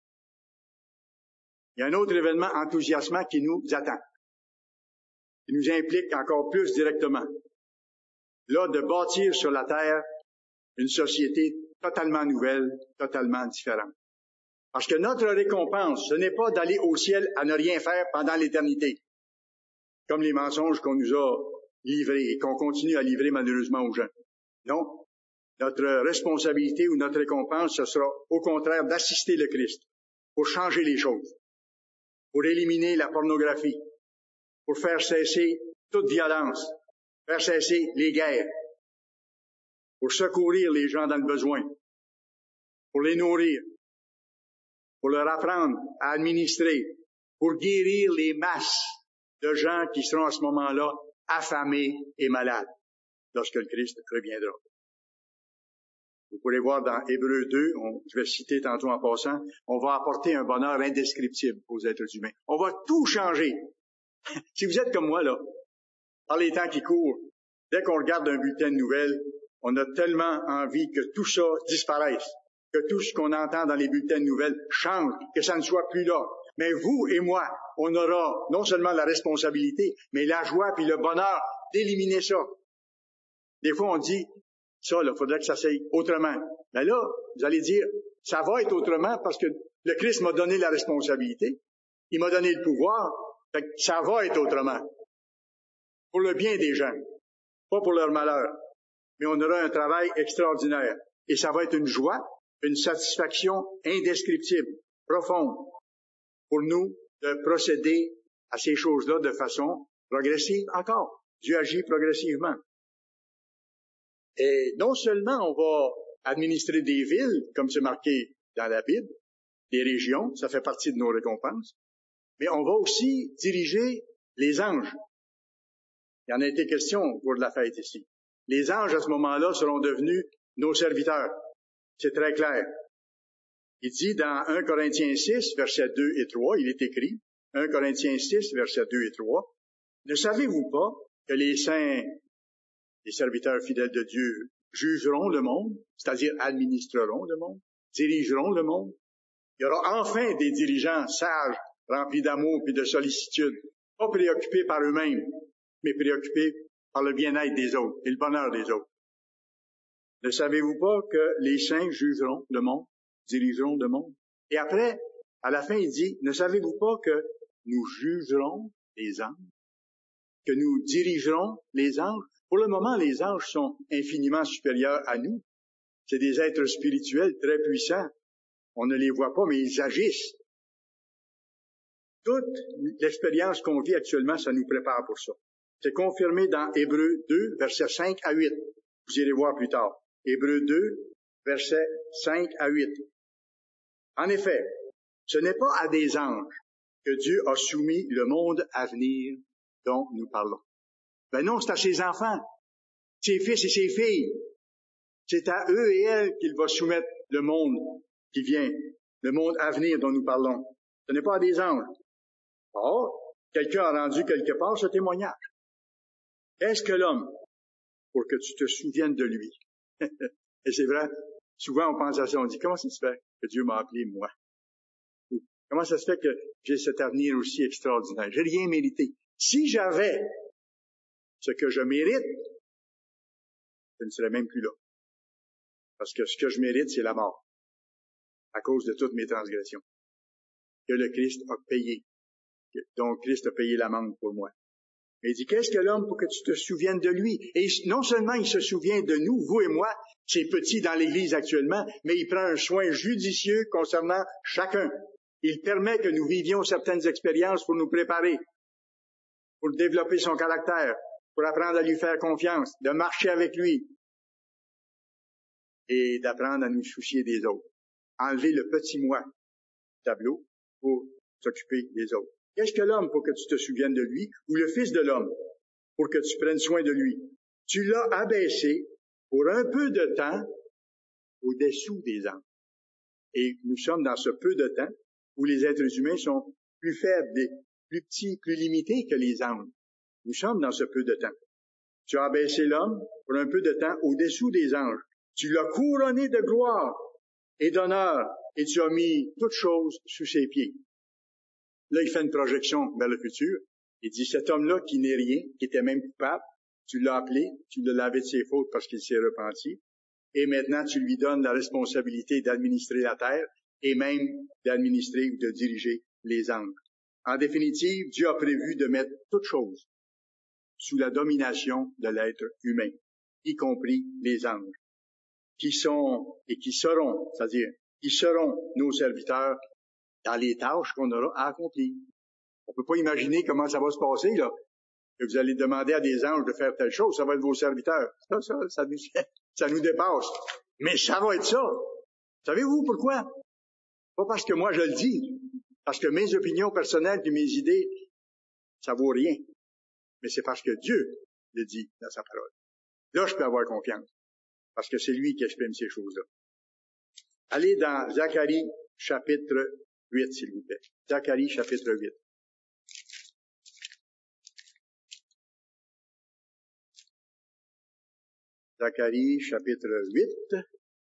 Il y a un autre événement enthousiasmant qui nous attend, qui nous implique encore plus directement. Là, de bâtir sur la terre une société totalement nouvelle, totalement différente. Parce que notre récompense, ce n'est pas d'aller au ciel à ne rien faire pendant l'éternité, comme les mensonges qu'on nous a livrés et qu'on continue à livrer malheureusement aux gens. Non, notre responsabilité ou notre récompense, ce sera au contraire d'assister le Christ pour changer les choses, pour éliminer la pornographie, pour faire cesser toute violence, faire cesser les guerres, pour secourir les gens dans le besoin, pour les nourrir, pour leur apprendre à administrer, pour guérir les masses de gens qui seront à ce moment-là affamés et malades lorsque le Christ reviendra. Vous pourrez voir dans Hébreux deux, on, je vais citer tantôt en passant, on va apporter un bonheur indescriptible aux êtres humains. On va tout changer. Si vous êtes comme moi, là, par les temps qui courent, dès qu'on regarde un bulletin de nouvelles, on a tellement envie que tout ça disparaisse, que tout ce qu'on entend dans les bulletins de nouvelles change, que ça ne soit plus là. Mais vous et moi, on aura non seulement la responsabilité, mais la joie puis le bonheur d'éliminer ça. Des fois, on dit, ça, il faudrait que ça s'aille autrement. Mais là, vous allez dire, ça va être autrement parce que le Christ m'a donné la responsabilité. Il m'a donné le pouvoir. Fait que ça va être autrement. Pour le bien des gens. Pas pour leur malheur. Mais on aura un travail extraordinaire. Et ça va être une joie, une satisfaction indescriptible, profonde, pour nous de procéder à ces choses-là de façon progressive encore. Dieu agit progressivement. Et non seulement on va administrer des villes, comme c'est marqué dans la Bible, des régions, ça fait partie de nos récompenses, mais on va aussi diriger les anges. Il y en a été question au cours de la fête ici. Les anges, à ce moment-là, seront devenus nos serviteurs. C'est très clair. Il dit dans un Corinthiens six, versets deux et trois, il est écrit, un Corinthiens six, versets deux et trois, « Ne savez-vous pas que les saints, les serviteurs fidèles de Dieu, jugeront le monde, c'est-à-dire administreront le monde, dirigeront le monde? Il y aura enfin des dirigeants sages, remplis d'amour et de sollicitude, pas préoccupés par eux-mêmes, mais préoccupés par le bien-être des autres et le bonheur des autres. Ne savez-vous pas que les saints jugeront le monde, dirigeront le monde? » Et après, à la fin, il dit, « Ne savez-vous pas que nous jugerons les anges, que nous dirigerons les anges? » Pour le moment, les anges sont infiniment supérieurs à nous. C'est des êtres spirituels très puissants. On ne les voit pas, mais ils agissent. Toute l'expérience qu'on vit actuellement, ça nous prépare pour ça. C'est confirmé dans Hébreux deux, versets cinq à huit. Vous irez voir plus tard. Hébreux deux, versets cinq à huit. En effet, ce n'est pas à des anges que Dieu a soumis le monde à venir dont nous parlons. Ben non, c'est à ses enfants, ses fils et ses filles. C'est à eux et elles qu'il va soumettre le monde qui vient, le monde à venir dont nous parlons. Ce n'est pas à des anges. Or, quelqu'un a rendu quelque part ce témoignage. Est-ce que l'homme, pour que tu te souviennes de lui? Et c'est vrai, souvent on pense à ça, on dit, comment ça se fait que Dieu m'a appelé moi? Comment ça se fait que j'ai cet avenir aussi extraordinaire? J'ai rien mérité. Si j'avais ce que je mérite, je ne serais même plus là. Parce que ce que je mérite, c'est la mort, à cause de toutes mes transgressions, que le Christ a payé. Donc Christ a payé l'amende pour moi. Mais il dit, qu'est-ce que l'homme pour que tu te souviennes de lui? Et non seulement il se souvient de nous, vous et moi, c'est petit dans l'Église actuellement, mais il prend un soin judicieux concernant chacun. Il permet que nous vivions certaines expériences pour nous préparer, pour développer son caractère, pour apprendre à lui faire confiance, de marcher avec lui et d'apprendre à nous soucier des autres. Enlever le petit moi du tableau pour s'occuper des autres. Qu'est-ce que l'homme pour que tu te souviennes de lui, ou le Fils de l'homme pour que tu prennes soin de lui? Tu l'as abaissé pour un peu de temps au-dessous des anges. Et nous sommes dans ce peu de temps où les êtres humains sont plus faibles, plus petits, plus limités que les anges. Nous sommes dans ce peu de temps. Tu as abaissé l'homme pour un peu de temps au-dessous des anges. Tu l'as couronné de gloire et d'honneur, et tu as mis toutes choses sous ses pieds. Là, il fait une projection vers le futur. Il dit, cet homme-là qui n'est rien, qui était même coupable, tu l'as appelé, tu l'as lavé de ses fautes parce qu'il s'est repenti, et maintenant tu lui donnes la responsabilité d'administrer la terre, et même d'administrer ou de diriger les anges. En définitive, Dieu a prévu de mettre toutes choses sous la domination de l'être humain, y compris les anges, qui sont et qui seront, c'est-à-dire qui seront nos serviteurs dans les tâches qu'on aura à accomplir. On peut pas imaginer comment ça va se passer, là. Que vous allez demander à des anges de faire telle chose, ça va être vos serviteurs. Ça, ça, ça nous, ça nous dépasse. Mais ça va être ça. Savez-vous pourquoi? Pas parce que moi je le dis, parce que mes opinions personnelles et mes idées, ça vaut rien. Mais c'est parce que Dieu le dit dans sa parole. Là, je peux avoir confiance, parce que c'est lui qui exprime ces choses-là. Allez dans Zacharie, chapitre huit, s'il vous plaît. Zacharie, chapitre huit. Zacharie, chapitre huit.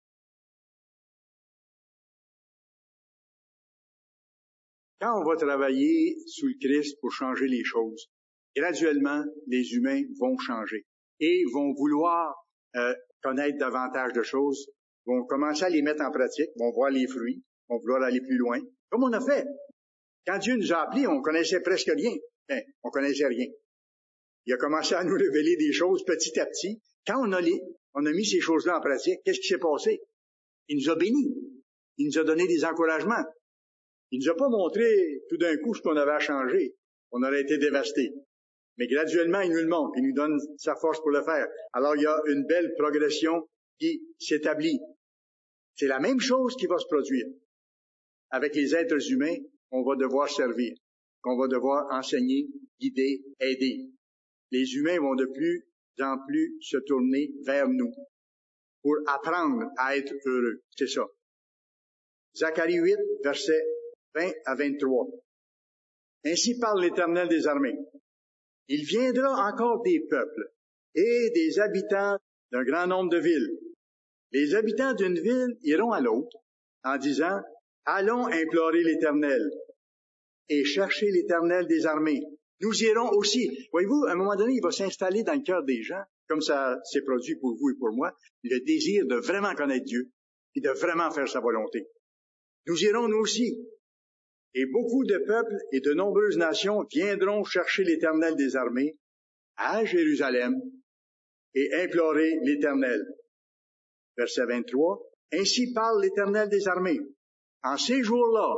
Quand on va travailler sous le Christ pour changer les choses, graduellement, les humains vont changer et vont vouloir euh, connaître davantage de choses, vont commencer à les mettre en pratique, vont voir les fruits, vont vouloir aller plus loin, comme on a fait. Quand Dieu nous a appelés, on connaissait presque rien. Ben, on connaissait rien. Il a commencé à nous révéler des choses petit à petit. Quand on a, les, on a mis ces choses-là en pratique, qu'est-ce qui s'est passé? Il nous a bénis. Il nous a donné des encouragements. Il nous a pas montré tout d'un coup ce qu'on avait à changer. On aurait été dévastés. Mais graduellement, il nous le montre. Il nous donne sa force pour le faire. Alors, il y a une belle progression qui s'établit. C'est la même chose qui va se produire. Avec les êtres humains, on va devoir servir, qu'on va devoir enseigner, guider, aider. Les humains vont de plus en plus se tourner vers nous pour apprendre à être heureux. C'est ça. Zacharie huit, versets vingt à vingt-trois. Ainsi parle l'Éternel des armées. Il viendra encore des peuples et des habitants d'un grand nombre de villes. Les habitants d'une ville iront à l'autre en disant, allons implorer l'Éternel et chercher l'Éternel des armées. Nous irons aussi. Voyez-vous, à un moment donné, il va s'installer dans le cœur des gens, comme ça s'est produit pour vous et pour moi, le désir de vraiment connaître Dieu et de vraiment faire sa volonté. Nous irons nous aussi. Et beaucoup de peuples et de nombreuses nations viendront chercher l'Éternel des armées à Jérusalem et implorer l'Éternel. Verset vingt-trois. Ainsi parle l'Éternel des armées. En ces jours-là,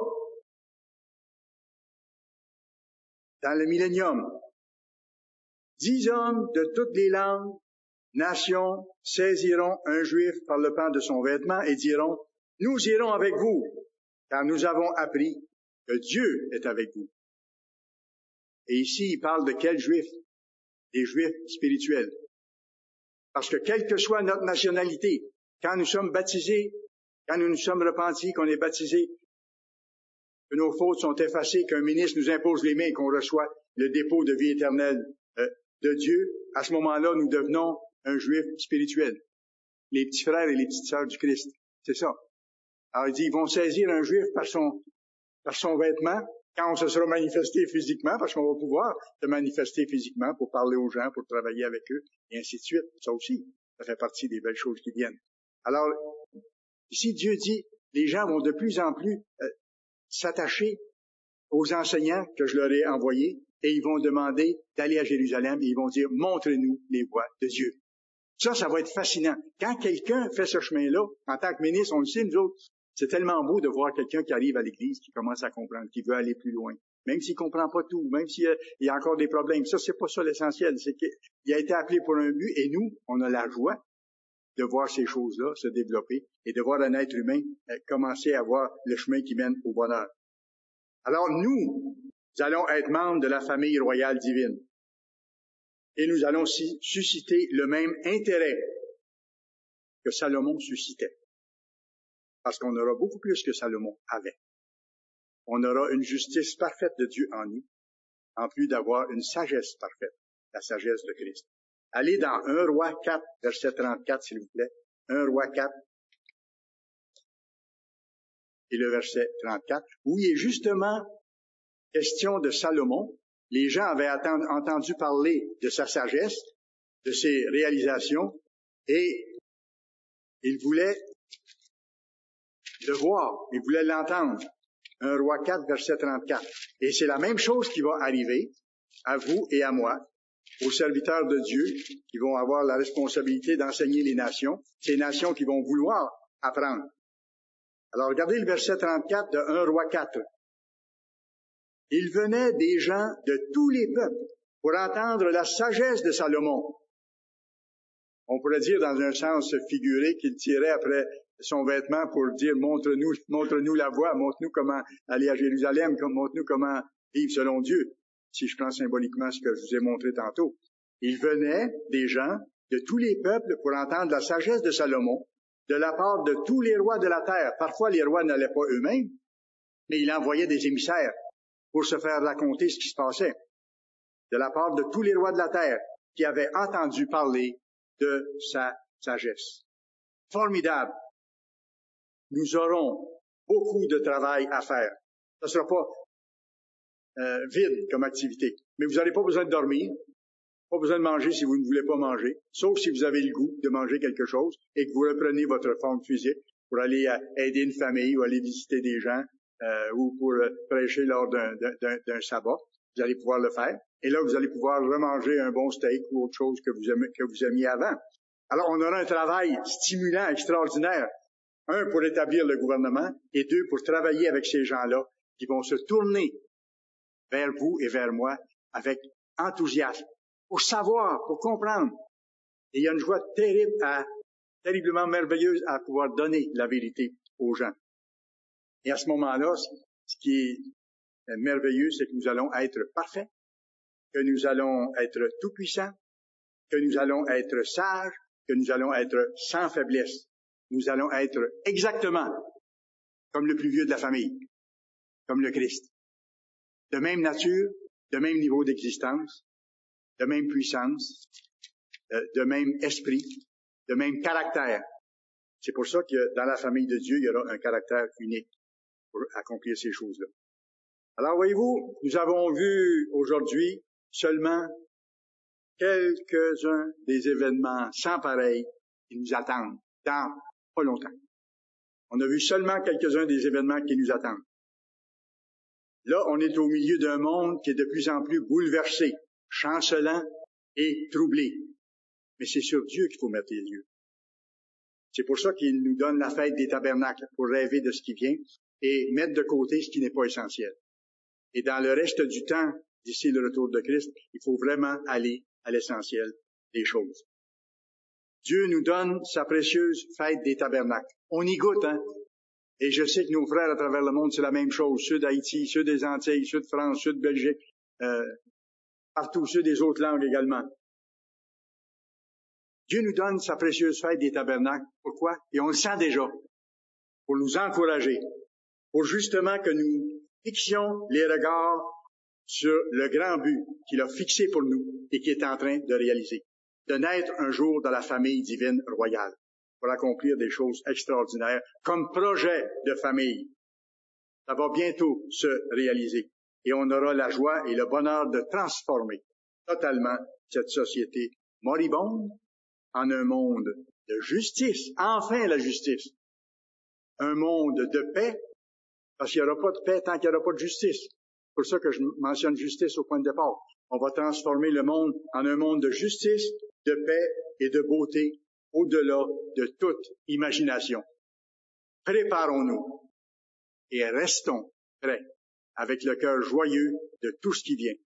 dans le millénium, dix hommes de toutes les langues, nations, saisiront un juif par le pan de son vêtement et diront, nous irons avec vous, car nous avons appris que Dieu est avec vous. Et ici, il parle de quels juifs? Des juifs spirituels. Parce que quelle que soit notre nationalité, quand nous sommes baptisés, quand nous nous sommes repentis, qu'on est baptisés, que nos fautes sont effacées, qu'un ministre nous impose les mains et qu'on reçoit le dépôt de vie éternelle euh, de Dieu, à ce moment-là, nous devenons un juif spirituel. Les petits frères et les petites sœurs du Christ. C'est ça. Alors, il dit, ils vont saisir un juif par son, par son vêtement, quand on se sera manifesté physiquement, parce qu'on va pouvoir se manifester physiquement pour parler aux gens, pour travailler avec eux, et ainsi de suite. Ça aussi, ça fait partie des belles choses qui viennent. Alors, ici, Dieu dit, les gens vont de plus en plus euh, s'attacher aux enseignants que je leur ai envoyés, et ils vont demander d'aller à Jérusalem, et ils vont dire, montrez-nous les voies de Dieu. Ça, ça va être fascinant. Quand quelqu'un fait ce chemin-là, en tant que ministre, on le sait, nous autres, c'est tellement beau de voir quelqu'un qui arrive à l'Église, qui commence à comprendre, qui veut aller plus loin. Même s'il comprend pas tout, même s'il y a, il y a encore des problèmes. Ça, c'est pas ça l'essentiel. C'est qu'il a été appelé pour un but, et nous, on a la joie de voir ces choses-là se développer et de voir un être humain commencer à voir le chemin qui mène au bonheur. Alors, nous, nous allons être membres de la famille royale divine. Et nous allons susciter le même intérêt que Salomon suscitait. Parce qu'on aura beaucoup plus que Salomon avait. On aura une justice parfaite de Dieu en nous, en plus d'avoir une sagesse parfaite, la sagesse de Christ. Allez dans un Roi quatre, verset trente-quatre, s'il vous plaît. un Roi quatre, et le verset trente-quatre, où il est justement question de Salomon. Les gens avaient entendu parler de sa sagesse, de ses réalisations, et ils voulaient le voir, ils voulaient l'entendre. un Roi quatre, verset trente-quatre. Et c'est la même chose qui va arriver à vous et à moi, aux serviteurs de Dieu, qui vont avoir la responsabilité d'enseigner les nations, ces nations qui vont vouloir apprendre. Alors regardez le verset trente-quatre de un Roi quatre. Il venait des gens de tous les peuples pour entendre la sagesse de Salomon. On pourrait dire dans un sens figuré qu'il tirait après son vêtement pour dire montre-nous, montre-nous la voie, montre-nous comment aller à Jérusalem, montre-nous comment vivre selon Dieu, si je prends symboliquement ce que je vous ai montré tantôt. Il venait des gens de tous les peuples pour entendre la sagesse de Salomon, de la part de tous les rois de la terre. Parfois, les rois n'allaient pas eux-mêmes, mais il envoyait des émissaires pour se faire raconter ce qui se passait. De la part de tous les rois de la terre qui avaient entendu parler de sa sagesse. Formidable. Nous aurons beaucoup de travail à faire. Ce ne sera pas euh, vide comme activité. Mais vous n'aurez pas besoin de dormir, pas besoin de manger si vous ne voulez pas manger, sauf si vous avez le goût de manger quelque chose et que vous reprenez votre forme physique pour aller euh, aider une famille ou aller visiter des gens euh, ou pour euh, prêcher lors d'un, d'un, d'un sabbat. Vous allez pouvoir le faire. Et là, vous allez pouvoir remanger un bon steak ou autre chose que vous aimez, que vous aimiez avant. Alors, on aura un travail stimulant, extraordinaire. Un, pour établir le gouvernement, et deux, pour travailler avec ces gens-là qui vont se tourner vers vous et vers moi avec enthousiasme, pour savoir, pour comprendre. Et il y a une joie terrible, à, terriblement merveilleuse à pouvoir donner la vérité aux gens. Et à ce moment-là, ce qui est merveilleux, c'est que nous allons être parfaits, que nous allons être tout-puissants, que nous allons être sages, que nous allons être sans faiblesse. Nous allons être exactement comme le plus vieux de la famille, comme le Christ. De même nature, de même niveau d'existence, de même puissance, de même esprit, de même caractère. C'est pour ça que dans la famille de Dieu, il y aura un caractère unique pour accomplir ces choses-là. Alors, voyez-vous, nous avons vu aujourd'hui seulement quelques-uns des événements sans pareil qui nous attendent dans pas longtemps. On a vu seulement quelques-uns des événements qui nous attendent. Là, on est au milieu d'un monde qui est de plus en plus bouleversé, chancelant et troublé. Mais c'est sur Dieu qu'il faut mettre les yeux. C'est pour ça qu'il nous donne la fête des tabernacles, pour rêver de ce qui vient et mettre de côté ce qui n'est pas essentiel. Et dans le reste du temps, d'ici le retour de Christ, il faut vraiment aller à l'essentiel des choses. Dieu nous donne sa précieuse fête des tabernacles. On y goûte, hein? Et je sais que nos frères à travers le monde, c'est la même chose. Ceux d'Haïti, ceux des Antilles, ceux de France, ceux de Belgique, euh, partout, ceux des autres langues également. Dieu nous donne sa précieuse fête des tabernacles. Pourquoi? Et on le sent déjà. Pour nous encourager. Pour justement que nous fixions les regards sur le grand but qu'il a fixé pour nous et qui est en train de réaliser. De naître un jour dans la famille divine royale pour accomplir des choses extraordinaires comme projet de famille. Ça va bientôt se réaliser et on aura la joie et le bonheur de transformer totalement cette société moribonde en un monde de justice. Enfin la justice. Un monde de paix, parce qu'il n'y aura pas de paix tant qu'il n'y aura pas de justice. C'est pour ça que je mentionne justice au point de départ. On va transformer le monde en un monde de justice, de paix et de beauté au-delà de toute imagination. Préparons-nous et restons prêts avec le cœur joyeux de tout ce qui vient.